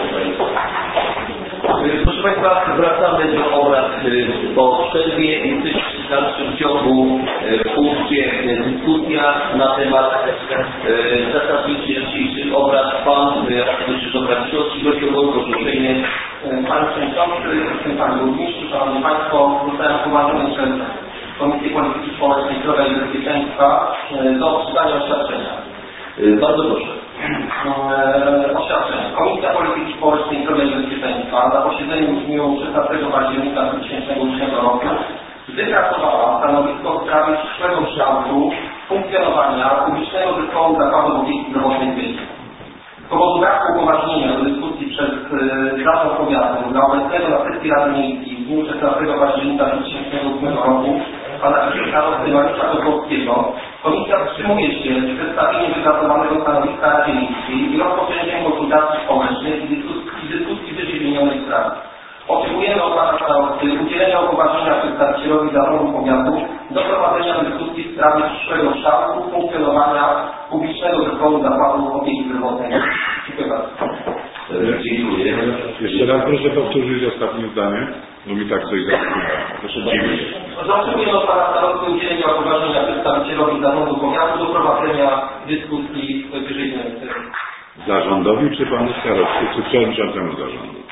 Proszę Państwa, wracamy do obrad po przerwie. Jesteśmy w dalszym ciągu w punkcie dyskusja na temat zasadniczych dzisiejszych obrad. Pan Krzysztof Radziszowski, prosił o proszenie. Panie Przewodniczący, Panie Burmistrzu, Szanowni Państwo, zostałem upoważniony przez Komisję Polityki Społecznej, Zdrowia i Bezpieczeństwa do przydania oświadczenia. Bardzo proszę. Oświadczenie. Komisja Polityki Społecznej, Zdrowia i Bezpieczeństwa na posiedzeniu w dniu 16 października 2008 roku wypracowała stanowisko w sprawie przyszłego kształtu funkcjonowania publicznego zespołu zakładów opieki zdrowotnej w Byciu. Z powodu braku upoważnienia do dyskusji przez Zarząd Powiatu dla obecnego na sesji Rady Miejskiej w dniu 16 października 2008 roku pana starosty Mariusza Kozłowskiego, komisja wstrzymuje się z przedstawieniem wypracowanego stanowiska Rady Miejskiej i rozpoczęciem konsultacji społecznych i dyskusji wyżej wymienionej sprawy. Oczekujemy od pana starosty udzielenia upoważnienia przedstawicielowi Zarządu Powiatu do prowadzenia dyskusji w sprawie przyszłego kształtu funkcjonowania publicznego zespołu zakładów opieki zdrowotnej. Dziękuję bardzo. Dziękuję. jeszcze raz proszę powtórzyć ostatnie zdanie, bo mi tak coś zapomniało. Proszę bardzo. Oczekujemy od pana starosty udzielenia upoważnienia przedstawicielowi Zarządu Powiatu do prowadzenia dyskusji w wyżej wymienionej sprawie. Zarządowi czy panu starosty, czy przewodniczącemu zarządu?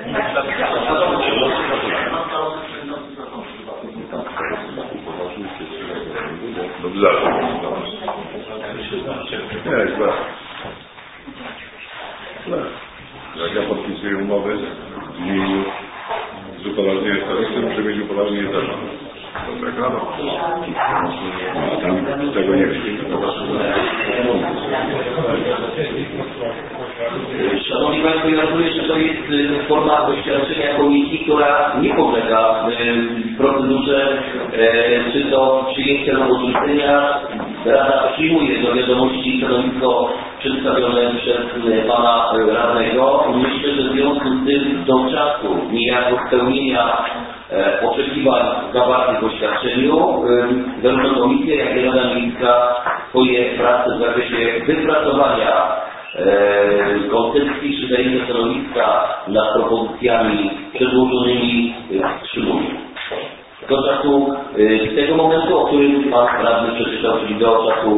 Dobrze. Nie, źle. Jak ja podpisuję umowę w imieniu z upoważnieniem starosty, muszę mieć upoważnienie zarządu. Tak, a tam tego nie wiem. Szanowni Państwo, ja rozumiem, że to jest forma doświadczenia komisji, która nie podlega procedurze czy to przyjęcia lub odrzucenia. Rada przyjmuje do wiadomości stanowisko przedstawione przez pana radnego. Myślę, że w związku z tym do czasu niejako spełnienia oczekiwań zawartych w oświadczeniu zarówno komisja, jak i Rada Miejska swoje prace w zakresie wypracowania koncepcji czy zajęcia stanowiska nad propozycjami przedłożonymi wstrzymuje. Do czasu tego momentu, o którym pan radny przeczytał, czyli do czasu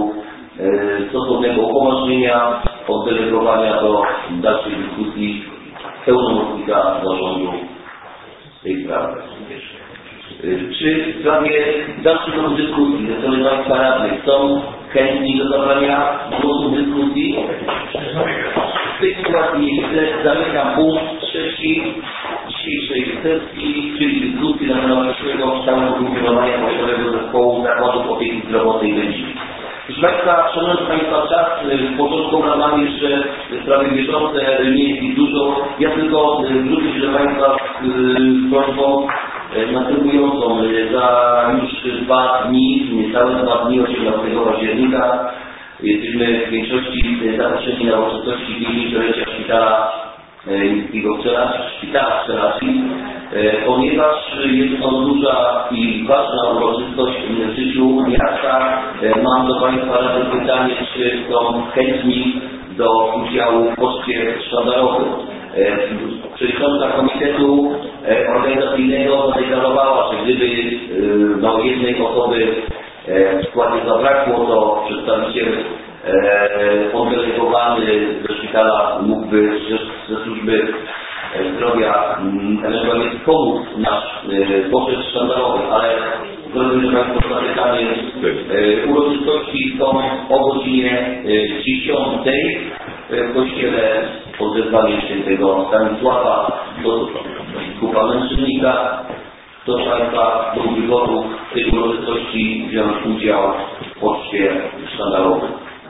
stosownego upoważnienia, oddelegowania do dalszej dyskusji pełnomocnika zarządu tej sprawy. Czy w sprawie dalszych dyskusji ze strony Państwa radnych są chętni do zabrania głosu w dyskusji? W tej sytuacji zamykam punkt 3 dzisiejszej sesji, czyli dyskusji na temat przyszłego kształtu funkcjonowania Państwowego Zespołu Zakładów Opieki Zdrowotnej w Będzinie. Proszę Państwa, szanowni Państwa, czas w porządku obrad jeszcze sprawy bieżące, nie jest ich dużo. Ja tylko zwrócę się do Państwa z prośbą następującą. Za już 2 dni, niecałe 2 dni, 18 października, jesteśmy w większości zaproszeni na uroczystości 50-lecia szpitala miejskiego szpitala Pszczelaci, ponieważ jest to duża i ważna uroczystość w życiu miasta. Mam do Państwa radę pytanie, czy są chętni do udziału w poczcie sztandarowym. Przewodnicząca Komitetu Organizacyjnego zadeklarowała, że gdyby jednej osoby w składzie zabrakło, to przedstawiciel oddelegowany ze szpitala mógłby ze służby zdrowia ewentualnie pomóc nasz poczet sztandarowy, ale zrozumieć Państwo zapytanie, uroczystości są o godzinie 10 w kościele pod wezwaniem świętego Stanisława do biskupa Męczennika. Kto z Państwa do wyboru tej uroczystości wziąć udział w poczcie sztandarowym?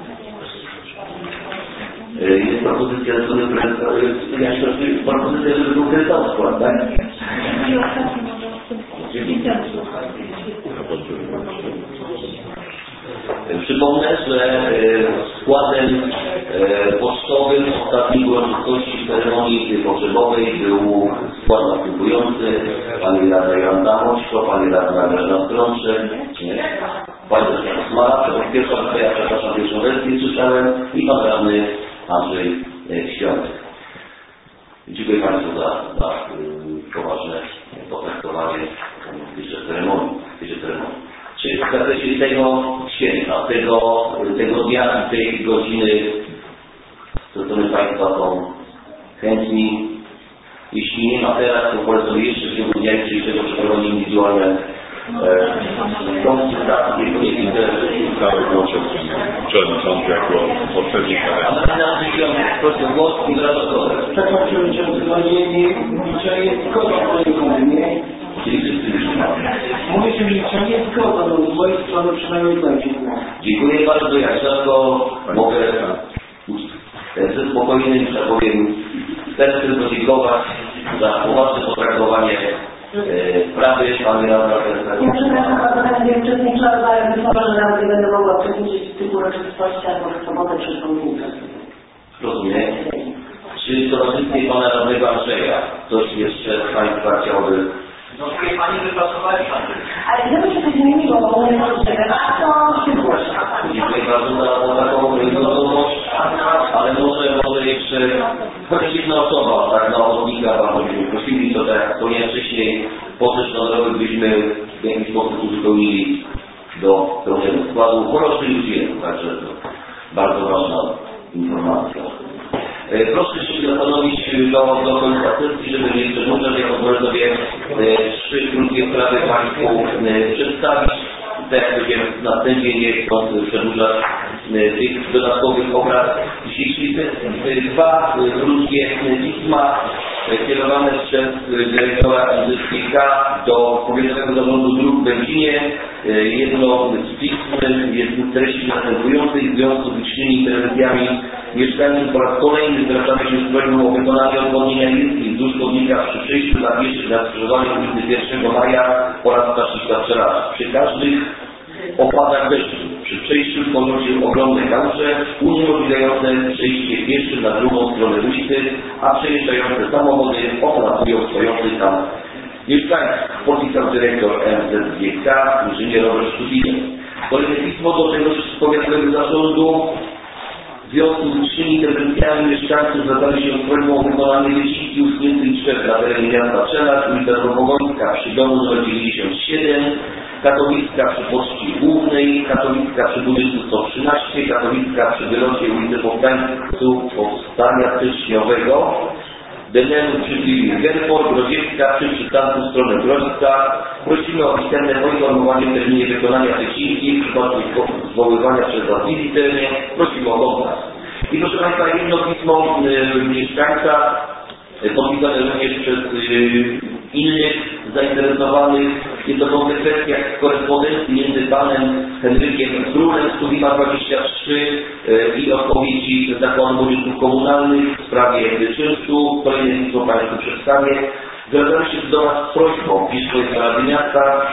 Jest propozycja ze strony prezesa, propozycja, żeby był krytał skład, tak? Przypomnę, że składem pocztowym ostatniej uroczystości ceremonii pogrzebowej był skład następujący: pani radna Joanna Mośko, pani radna Grażyna Strączek, pani radna Smala, pierwszą wersję słyszałem, i pan radny Andrzej Świątek. Dziękuję Państwu za poważne potraktowanie tejże ceremonii. Czy w zakresie tego święta, tego dnia i tej godziny ze strony Państwa są chętni? Jeśli nie ma teraz, to polecam jeszcze w ciągu dnia dzisiejszego przeprowadzić indywidualne konsultacje. Nie widzę cały głos przewodniczący jako poprzednik. A na proszę o głos i zaraz odchodzę. Tak, Panie Przewodniczący, milczenie zgoda w mojej komisji. Mówię, że milczenie zgoda, z mojej strony przynajmniej będzie. Dziękuję bardzo. Ja tylko mogę ze spokojnym, że tak powiem, sercem podziękować za poważne potraktowanie sprawy Pani Radna. Ja przepraszam bardzo, tak jak uczestniczyłam, ale być może nawet nie będę mogła uczestniczyć w tych uroczystościach, albo w sobotę przed południem. Rozumiem. Czy w towarzystwie Pana Radnego Andrzeja ktoś jeszcze z Państwa chciałby? No, Pani wypracowali Pan. Ale gdyby się coś zmieniło, bo nie może się to się zgłasza. Dziękuję bardzo za taką gotowość, ale może jeszcze chociaż jedna osoba, tak na ochotnika bardzo byśmy prosili, to tak jak wspomniałem wcześniej, poczet sztandarowy byśmy w jakiś sposób uzupełnili do pełnego składu. Choroszy już jest, także to bardzo ważna informacja. Proszę się zastanowić do końca sesji, żeby nie przedłużać. Ja pozwolę sobie 3 krótkie sprawy Państwu przedstawić. Tak jak powiedziałem, następnie nie chcąc przedłużać tych dodatkowych obrad dzisiejszej sesji. 2 krótkie pisma kierowane przez dyrektora NZK do Powiatowego Zarządu Dróg w Będzinie. Jedno z pism jest treści następującej: w związku z licznymi interwencjami mieszkańców po raz kolejny zwracamy się z prośbą o wykonanie odwodnienia jezdni wzdłuż chodnika przy przejściu dla pieszych na skrzyżowaniu ulicy 1 Maja oraz Staszczyka Pszczelarzy. Przy każdych opadach deszczu przy przejściu tworzą się ogromne kałuże uniemożliwiające przejście pieszym na drugą stronę ulicy, a przejeżdżające samochody opracują stojących tam mieszkańców. Podpisał dyrektor MZGK, inżynier Robert Sztubinek. Kolejne pismo do tegoż powiatowego zarządu. W związku z licznymi interwencjami mieszkańców zwracali się z prośbą o wykonanie wycinki uschniętych drzew na terenie miasta Pszczelarz, ulica Robogońska przy domu nr 97, Katowicka przy Poczcie Głównej, Katowicka przy budynku 113, Katowicka przy wylocie ulicy Powstania Styczniowego, Denelu przy firmie Genfor, Grodziewska przy przystanku w stronę Grodzka. Prosimy o pisemne poinformowanie w terminie wykonania wycinki w przypadku zwoływania przez Was wizytelnie. Prosimy o kontakt. I proszę Państwa, jedno pismo mieszkańca podpisane również przez innych zainteresowanych. Jest to konsekwencja korespondencji między panem Henrykiem Królem z Tuwima 23 i odpowiedzi Zakładu Budynków Komunalnych w sprawie czynszu. Kolejne pismo Państwu przedstawię. Zwracamy się do nas z prośbą, pisze Rady Miasta,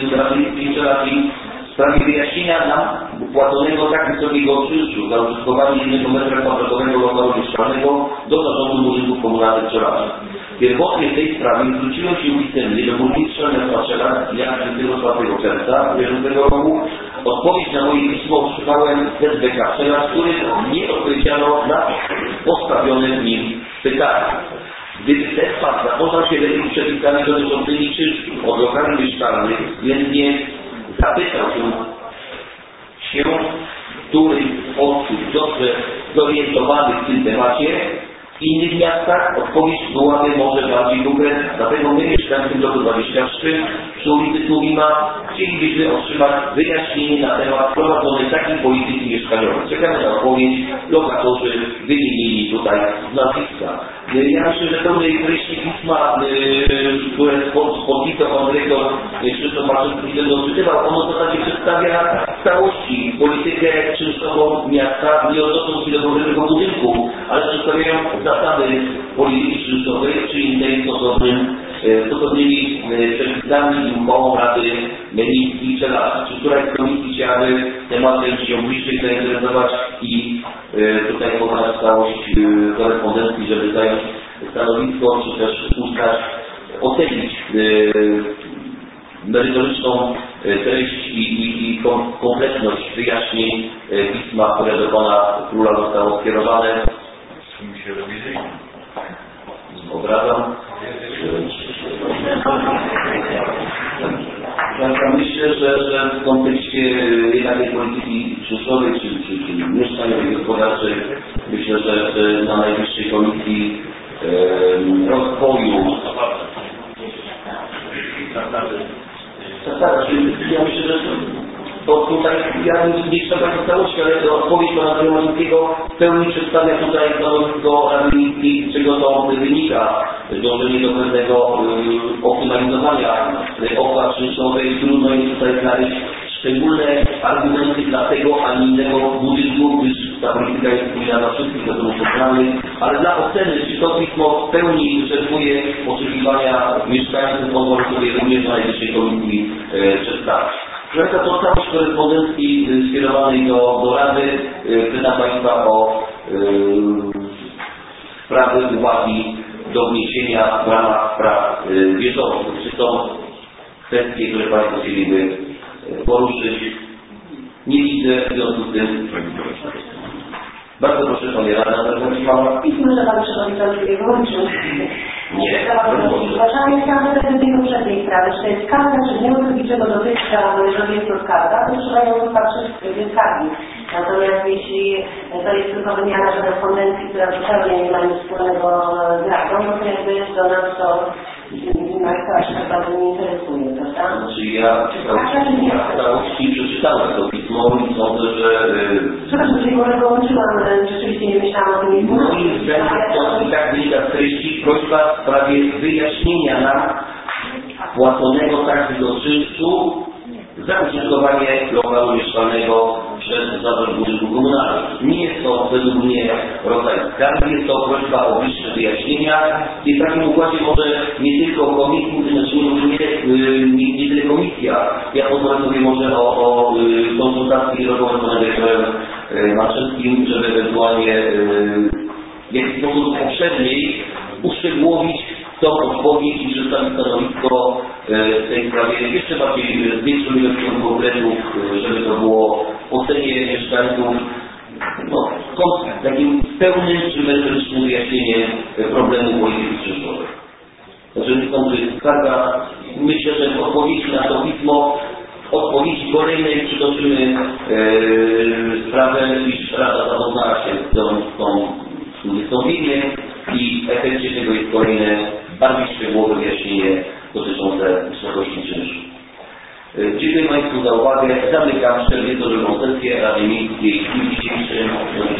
w sprawie wyjaśnienia nam płaconego tak wysokiego czynszu za użytkowanie 1 m2 lokalu mieszkalnego do Zarządu Budynków Komunalnych Czelaszy. Pierwotnie w tej sprawie zwróciłem się pisemnie do burmistrza miasta Czeladź dnia 24 czerwca bieżącego roku. Odpowiedź na moje pismo otrzymałem z ZBK Czeladź, w którym nie odpowiedziano na postawione w nim pytanie. Gdyby ten pan zapoznał się lepiej przepisami dotyczącymi czynszu od lokali mieszkalnych, więc nie zapytał się, który osób dobrze zorientowanych w tym temacie w innych miastach, odpowiedź byłaby może bardziej konkretna. Dlatego my, mieszkańcy bloku 23 przy ulicy Tuwima, chcielibyśmy otrzymać wyjaśnienie na temat prowadzonej takiej polityki mieszkaniowej. Czekamy na odpowiedź. Lokatorzy wymienili tutaj z nazwiska. Ja myślę, że pełnej treści pisma, które podpisał pan dyrektor Krzysztof Marczewski będą czytywał, ono w zasadzie przedstawia w całości politykę czynszową miasta, nie odnosząc się do konkretnego budynku, ale przedstawiają zasady polityki czynszowej, czyli tej stosownymi przepisami i uchwałą Rady Miejskiej Czeladź. Czy któraś z komisji chciałaby tematem się bliżej zainteresować i tutaj poznać całość korespondencji, żeby zająć stanowisko, czy też uznać, ocenić merytoryczną treść i kompletność wyjaśnień pisma, które do pana króla zostało skierowane. Odradzam. Ja myślę, że w kontekście jednej polityki czynszowej czy mieszkaniowej, gospodarczej, myślę, że na najwyższej komisji rozwoju ja myślę, że to tutaj ja nie trzeba w całości, ale odpowiedź pana Gromadzickiego w pełni przedstawia tutaj stanowisko Rady Miejskiej, z czego to wynika, dążenie do pewnego optymalizowania opłat czynszowych. Trudno jest tutaj znaleźć szczególne argumenty dla tego, a nie innego budynku, gdyż ta polityka jest wspólna dla wszystkich, to są poznany, ale dla oceny, czy to pismo w pełni wyczerpuje oczekiwania mieszkańców, pozwolę sobie również na najwyższej komisji przedstawić. Proszę Państwa, to całość korespondencji skierowanej do Rady. Pytam Państwa o sprawy uwagi do wniesienia w ramach spraw bieżących. Czy są kwestie, które Państwo chcieliby poruszyć? Nie widzę, w związku z tym bardzo proszę Panie Radna, zapraszam. Pismo, że Pan Przewodniczący nie wyłączył. Nie, Uważamy skargę do tej poprzedniej sprawy, czy to jest skarga, czy wniosek, czego dotyczy, że jest to skarga, to trzeba ją rozpatrzyć w skargi. Natomiast jeśli to jest tylko wymiana korespondencji, która zupełnie nie ma nic wspólnego z radą, no to jakby do nas to aż tak bardzo nie interesuje, prawda? Znaczy ja w całości przeczytałem to pismo i sądzę, że... Przepraszam, że go wyłączyłam, rzeczywiście nie myślałam o tym nie było. Moim zdaniem to i tak wynika z treści prośba w sprawie wyjaśnienia nam płaconego takiego czynszu za użytkowanie lokalu mieszkalnego przez Zarząd Budynków Komunalnych. Nie jest to według mnie rodzaj skargi, jest to prośba o bliższe wyjaśnienia i w takim układzie może nie tylko komisji, nie tyle komisja. Ja pozwolę sobie może o konsultacji z panem dyrektorem Marczewskim, żeby ewentualnie w jakiś sposób poprzedniej uszczegółowić tą odpowiedź i przedstawić stanowisko w tej sprawie jeszcze bardziej z większą ilością konkretów, żeby to było w ocenie mieszkańców takim pełnym czy merytorycznym wyjaśnieniem problemu polityki czynszowej. Znaczy, to jest skarga. Myślę, że w odpowiedzi na to pismo odpowiedzi kolejnej przytoczymy sprawę, iż Rada zapoznała się z tym wystąpieniem i w efekcie tego jest kolejne bardziej szczegółowe wyjaśnienie dotyczące wysokości czynszu. Dziękuję Państwu za uwagę. Zamykam 42. sesję Rady Miejskiej w dniu dzisiejszym.